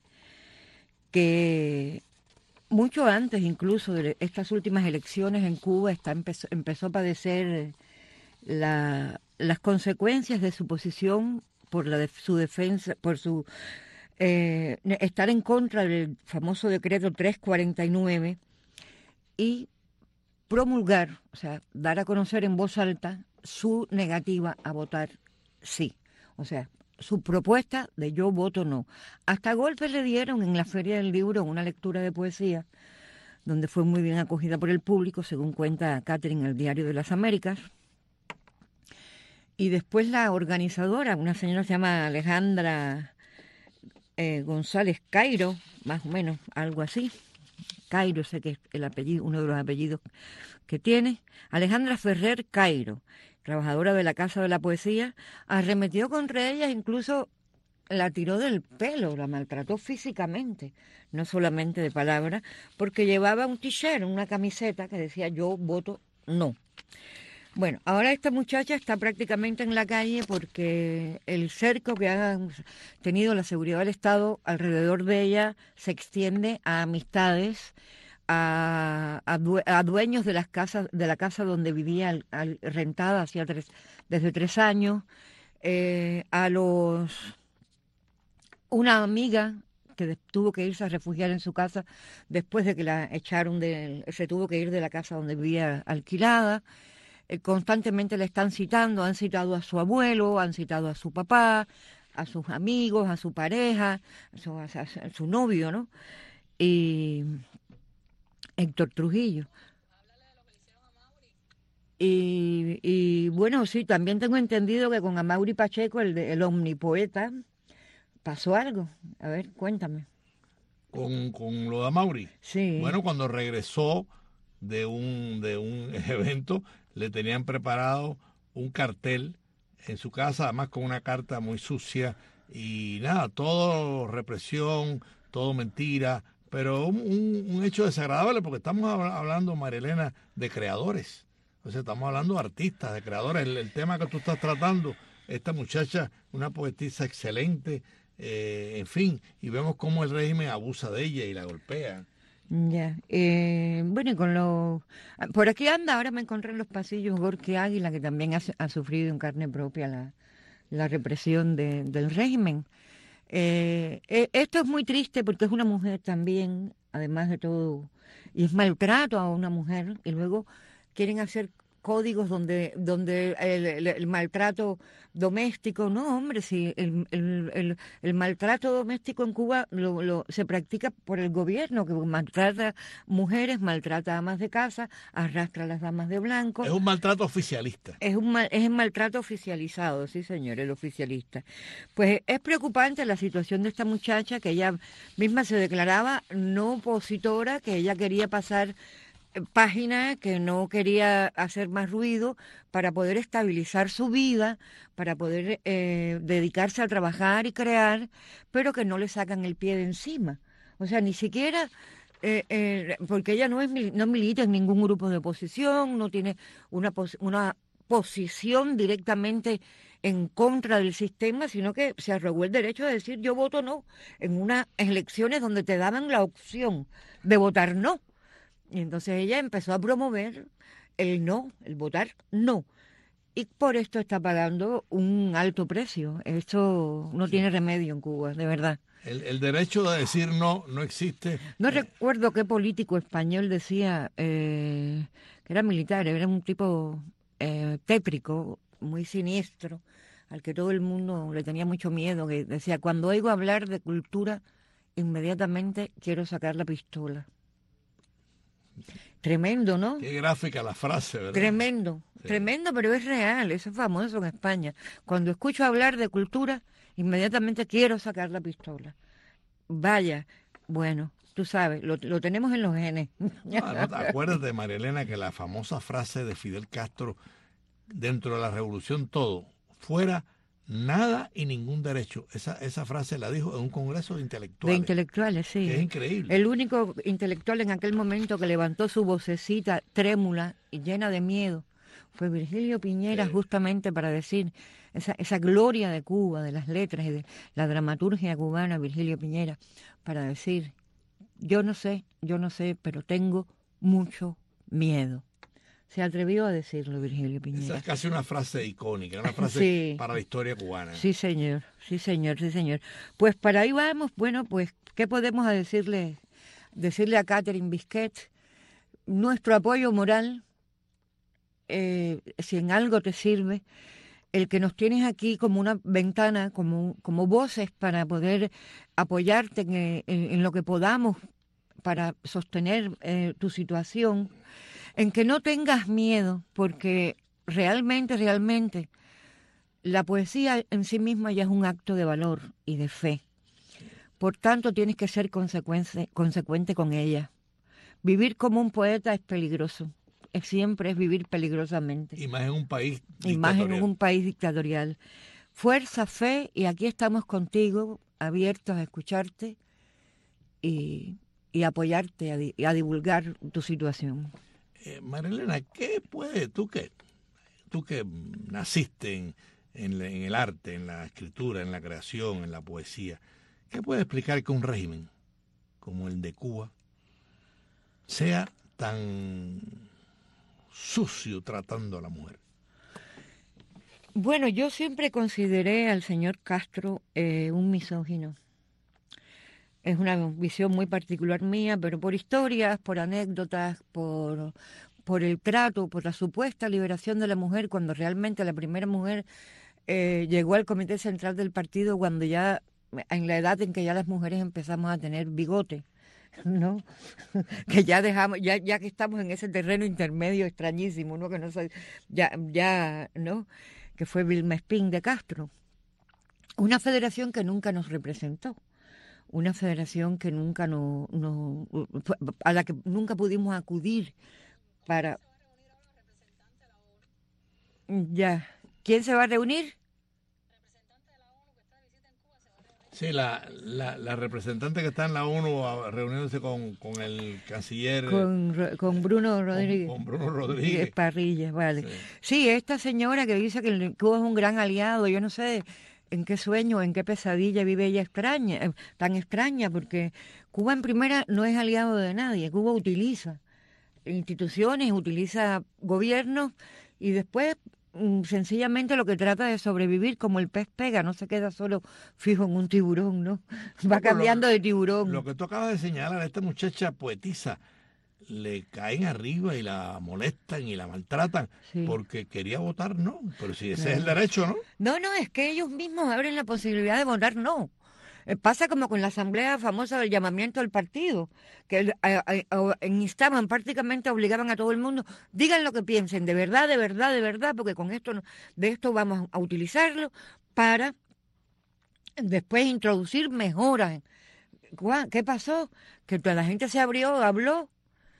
que mucho antes incluso de estas últimas elecciones en Cuba está, empezó, empezó a padecer la, las consecuencias de su posición por la de, su defensa, por su eh, estar en contra del famoso decreto trescientos cuarenta y nueve y promulgar, o sea, dar a conocer en voz alta su negativa a votar sí. O sea, su propuesta de yo voto no. Hasta golpes le dieron en la Feria del Libro una lectura de poesía, donde fue muy bien acogida por el público, según cuenta Catherine en el Diario de las Américas. Y después la organizadora, una señora que se llama Alejandra eh, González Cairo, más o menos, algo así. Cairo, sé que es el apellido, uno de los apellidos que tiene. Alejandra Ferrer Cairo, trabajadora de la Casa de la Poesía, arremetió contra ella, incluso la tiró del pelo, la maltrató físicamente, no solamente de palabras, porque llevaba un t-shirt, una camiseta que decía yo voto no. Bueno, ahora esta muchacha está prácticamente en la calle porque el cerco que ha tenido la seguridad del Estado alrededor de ella se extiende a amistades, a, a, due, a dueños de las casas, de la casa donde vivía al, al, rentada hacía tres, desde tres años, eh, a los una amiga que tuvo que irse a refugiar en su casa después de que la echaron de, se tuvo que ir de la casa donde vivía alquilada. Constantemente le están citando, han citado a su abuelo, han citado a su papá, a sus amigos, a su pareja, a su, a su novio, ¿no? Y Héctor Trujillo. Y, y bueno, sí, también tengo entendido que con Amaury Pacheco, el, el omnipoeta, pasó algo. A ver, cuéntame. Con, con lo de Amaury. Sí. Bueno, cuando regresó de un, de un evento, le tenían preparado un cartel en su casa, además con una carta muy sucia y nada, todo represión, todo mentira, pero un, un hecho desagradable porque estamos hablando, María Elena, de creadores. O sea, estamos hablando de artistas, de creadores. El, el tema que tú estás tratando, esta muchacha, una poetisa excelente, eh, en fin, y vemos cómo el régimen abusa de ella y la golpea. Ya, eh, bueno, y con lo... Por aquí anda, ahora me encontré en los pasillos Gorky Águila, que también ha, ha sufrido en carne propia la, la represión de, del régimen. Eh, eh, esto es muy triste porque es una mujer también, además de todo, y es maltrato a una mujer, y luego quieren hacer códigos donde donde el, el, el maltrato doméstico, no, hombre, sí, el, el, el, el maltrato doméstico en Cuba lo, lo, se practica por el gobierno, que maltrata mujeres, maltrata amas de casa, arrastra a las damas de blanco. Es un maltrato oficialista. Es un mal, es el maltrato oficializado, sí señor, el oficialista. Pues es preocupante la situación de esta muchacha, que ella misma se declaraba no opositora, que ella quería pasar página, que no quería hacer más ruido para poder estabilizar su vida, para poder eh, dedicarse a trabajar y crear, pero que no le sacan el pie de encima. O sea, ni siquiera, eh, eh, porque ella no es no milita en ningún grupo de oposición, no tiene una, pos, una posición directamente en contra del sistema, sino que se arrogó el derecho de decir yo voto no en unas elecciones donde te daban la opción de votar no. Y entonces ella empezó a promover el no, el votar no. Y por esto está pagando un alto precio. Esto no tiene remedio en Cuba, de verdad. El, el derecho de decir no no existe. No eh. recuerdo qué político español decía eh, que era militar, era un tipo eh, tétrico, muy siniestro, al que todo el mundo le tenía mucho miedo, que decía, cuando oigo hablar de cultura, inmediatamente quiero sacar la pistola. Tremendo, ¿no? Qué gráfica la frase, ¿verdad? Tremendo, sí. tremendo, pero es real, eso es famoso en España. Cuando escucho hablar de cultura, inmediatamente quiero sacar la pistola. Vaya, bueno, tú sabes, lo, lo tenemos en los genes. No, no, acuérdate, María Elena, que la famosa frase de Fidel Castro, dentro de la revolución todo, fuera nada y ningún derecho. Esa esa frase la dijo en un congreso de intelectuales. De intelectuales, sí. Que es increíble. El único intelectual en aquel momento que levantó su vocecita trémula y llena de miedo fue Virgilio Piñera, sí. Justamente para decir esa, esa gloria de Cuba, de las letras y de la dramaturgia cubana, Virgilio Piñera, para decir, yo no sé, yo no sé, pero tengo mucho miedo. Se atrevió a decirlo Virgilio Piñera. Esa es casi una frase icónica, una frase sí. Para la historia cubana. Sí, señor, sí, señor, sí, señor. Pues para ahí vamos, bueno, pues, ¿qué podemos decirle, decirle a Catherine Bisquet? Nuestro apoyo moral, eh, si en algo te sirve, el que nos tienes aquí como una ventana, como, como voces para poder apoyarte en, en, en lo que podamos para sostener eh, tu situación, en que no tengas miedo, porque realmente, realmente, la poesía en sí misma ya es un acto de valor y de fe. Por tanto, tienes que ser consecuente, consecuente con ella. Vivir como un poeta es peligroso. Siempre es vivir peligrosamente. Y más en un país dictatorial. Y más en un país dictatorial. Fuerza, fe, y aquí estamos contigo, abiertos a escucharte y, y apoyarte, a, y a divulgar tu situación. Eh, María Elena, ¿qué puede, tú que, tú que naciste en, en, en el arte, en la escritura, en la creación, en la poesía, qué puede explicar que un régimen como el de Cuba sea tan sucio tratando a la mujer? Bueno, yo siempre consideré al señor Castro eh, un misógino. Es una visión muy particular mía, pero por historias, por anécdotas, por, por el trato, por la supuesta liberación de la mujer, cuando realmente la primera mujer eh, llegó al Comité Central del partido cuando ya, en la edad en que ya las mujeres empezamos a tener bigote, ¿no? Que ya dejamos, ya, ya que estamos en ese terreno intermedio extrañísimo, ¿no? Que no soy, ya, ya, ¿no? Que fue Vilma Espín de Castro. Una federación que nunca nos representó. Una federación que nunca no, no, a la que nunca pudimos acudir para... Ya. ¿Quién se va a reunir? Sí, la, la, la representante que está en la ONU reuniéndose con, con el canciller... Con, con Bruno Rodríguez. Con, con Bruno Rodríguez. Parrillas, vale. Sí. Sí, esta señora que dice que Cuba es un gran aliado, yo no sé... ¿En qué sueño, en qué pesadilla vive ella extraña, tan extraña? Porque Cuba en primera no es aliado de nadie. Cuba utiliza instituciones, utiliza gobiernos y después sencillamente lo que trata de sobrevivir como el pez pega, no se queda solo fijo en un tiburón, ¿no? Va cambiando lo, de tiburón. Lo que tú acabas de señalar, esta muchacha poetisa le caen arriba y la molestan y la maltratan sí. porque quería votar no. Pero si ese claro. es el derecho, ¿no? No, no, es que ellos mismos abren la posibilidad de votar no. Pasa como con la asamblea famosa del llamamiento del partido, que a, a, a, instaban, prácticamente obligaban a todo el mundo, digan lo que piensen, de verdad, de verdad, de verdad, porque con esto no, de esto vamos a utilizarlo para después introducir mejoras. ¿Qué pasó? Que toda la gente se abrió, habló,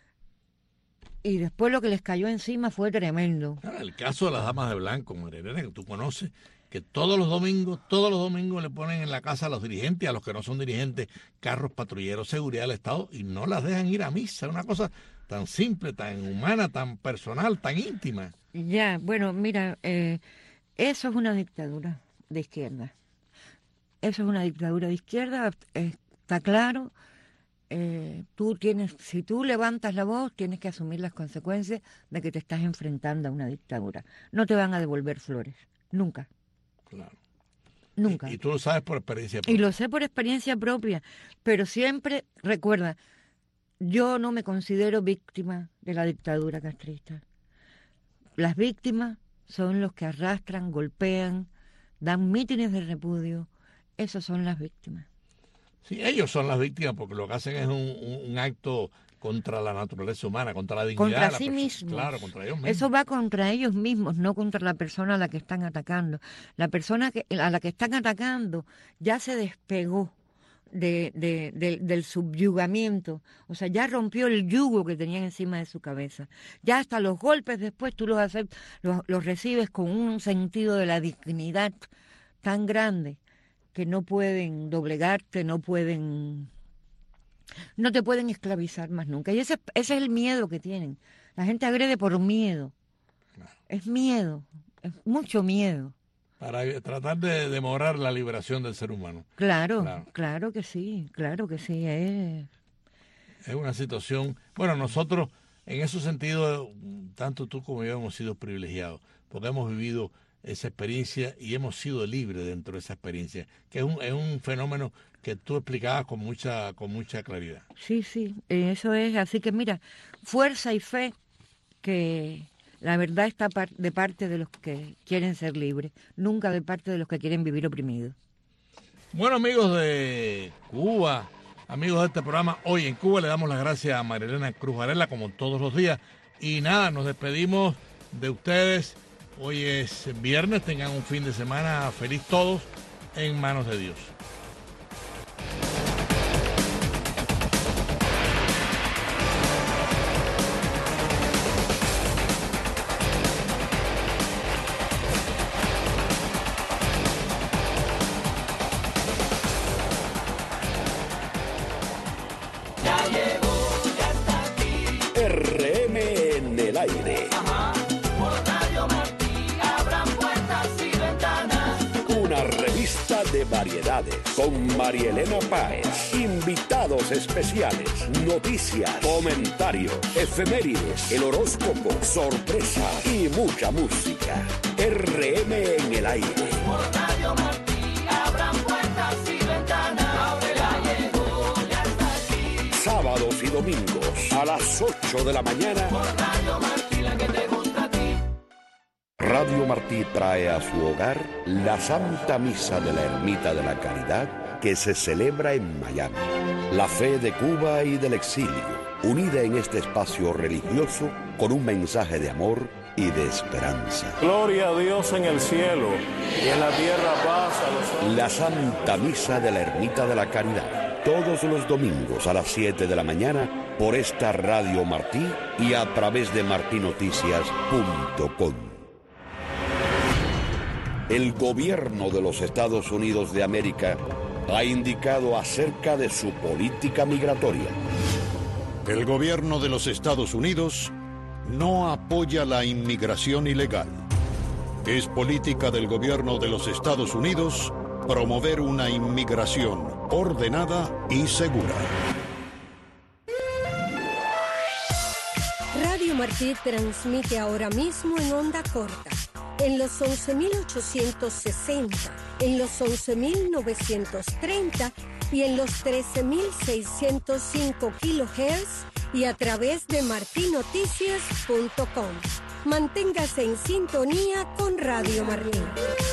y después lo que les cayó encima fue tremendo. El caso de las damas de blanco, María Elena, que tú conoces, que todos los domingos, todos los domingos le ponen en la casa a los dirigentes, a los que no son dirigentes, carros patrulleros, seguridad del Estado, y no las dejan ir a misa. Una cosa tan simple, tan humana, tan personal, tan íntima. Ya, bueno, mira, eh, eso es una dictadura de izquierda. Eso es una dictadura de izquierda, eh, está claro. Eh, tú tienes, si tú levantas la voz, tienes que asumir las consecuencias de que te estás enfrentando a una dictadura. No te van a devolver flores, nunca. Claro. Nunca. Y, y tú lo sabes por experiencia propia. Y lo sé por experiencia propia, pero siempre, recuerda, yo no me considero víctima de la dictadura castrista. Las víctimas son los que arrastran, golpean, dan mítines de repudio. Esos son las víctimas. Sí, ellos son las víctimas porque lo que hacen es un, un, un acto contra la naturaleza humana, contra la dignidad contra de la sí persona. mismos. Claro, contra ellos mismos. Eso va contra ellos mismos, no contra la persona a la que están atacando. La persona que, a la que están atacando ya se despegó de, de, de, del subyugamiento, o sea, ya rompió el yugo que tenían encima de su cabeza. Ya hasta los golpes después tú los, haces, los, los recibes con un sentido de la dignidad tan grande que no pueden doblegarte, no pueden... no te pueden esclavizar más nunca. Y ese, ese es el miedo que tienen. La gente agrede por miedo. Claro. Es miedo, es mucho miedo. Para tratar de demorar la liberación del ser humano. Claro, claro, claro que sí, claro que sí. Es... es una situación... Bueno, nosotros, en ese sentido, tanto tú como yo hemos sido privilegiados, porque hemos vivido esa experiencia y hemos sido libres dentro de esa experiencia, que es un, es un fenómeno que tú explicabas con mucha con mucha claridad. Sí, sí, eso es. Así que mira, fuerza y fe, que la verdad está de parte de los que quieren ser libres, nunca de parte de los que quieren vivir oprimidos. Bueno, amigos de Cuba, amigos de este programa, hoy en Cuba le damos las gracias a María Elena Cruz Varela, como todos los días. Y nada, nos despedimos de ustedes. Hoy es viernes, tengan un fin de semana feliz todos, en manos de Dios. Ya llegó, ya está aquí. R M en el aire. Ajá. Una revista de variedades con María Elena Páez, invitados especiales, noticias, comentarios, efemérides, el horóscopo, sorpresas y mucha música. R M en el aire. Por Radio Martí abran puertas y ventanas. Ábrela, llegó, ya está aquí. Sábados y domingos a las ocho de la mañana. Por Radio Martí, la que te gusta a ti. Radio Martí trae a su hogar la Santa Misa de la Ermita de la Caridad que se celebra en Miami. La fe de Cuba y del exilio, unida en este espacio religioso con un mensaje de amor y de esperanza. Gloria a Dios en el cielo y en la tierra paz a los hombres. La Santa Misa de la Ermita de la Caridad, todos los domingos a las siete de la mañana por esta Radio Martí y a través de martí noticias punto com. El gobierno de los Estados Unidos de América ha indicado acerca de su política migratoria. El gobierno de los Estados Unidos no apoya la inmigración ilegal. Es política del gobierno de los Estados Unidos promover una inmigración ordenada y segura. Radio Martí transmite ahora mismo en onda corta, en los once mil ochocientos sesenta, en los once mil novecientos treinta y en los trece mil seiscientos cinco kilohertz y a través de martin noticias punto com. Manténgase en sintonía con Radio Martín.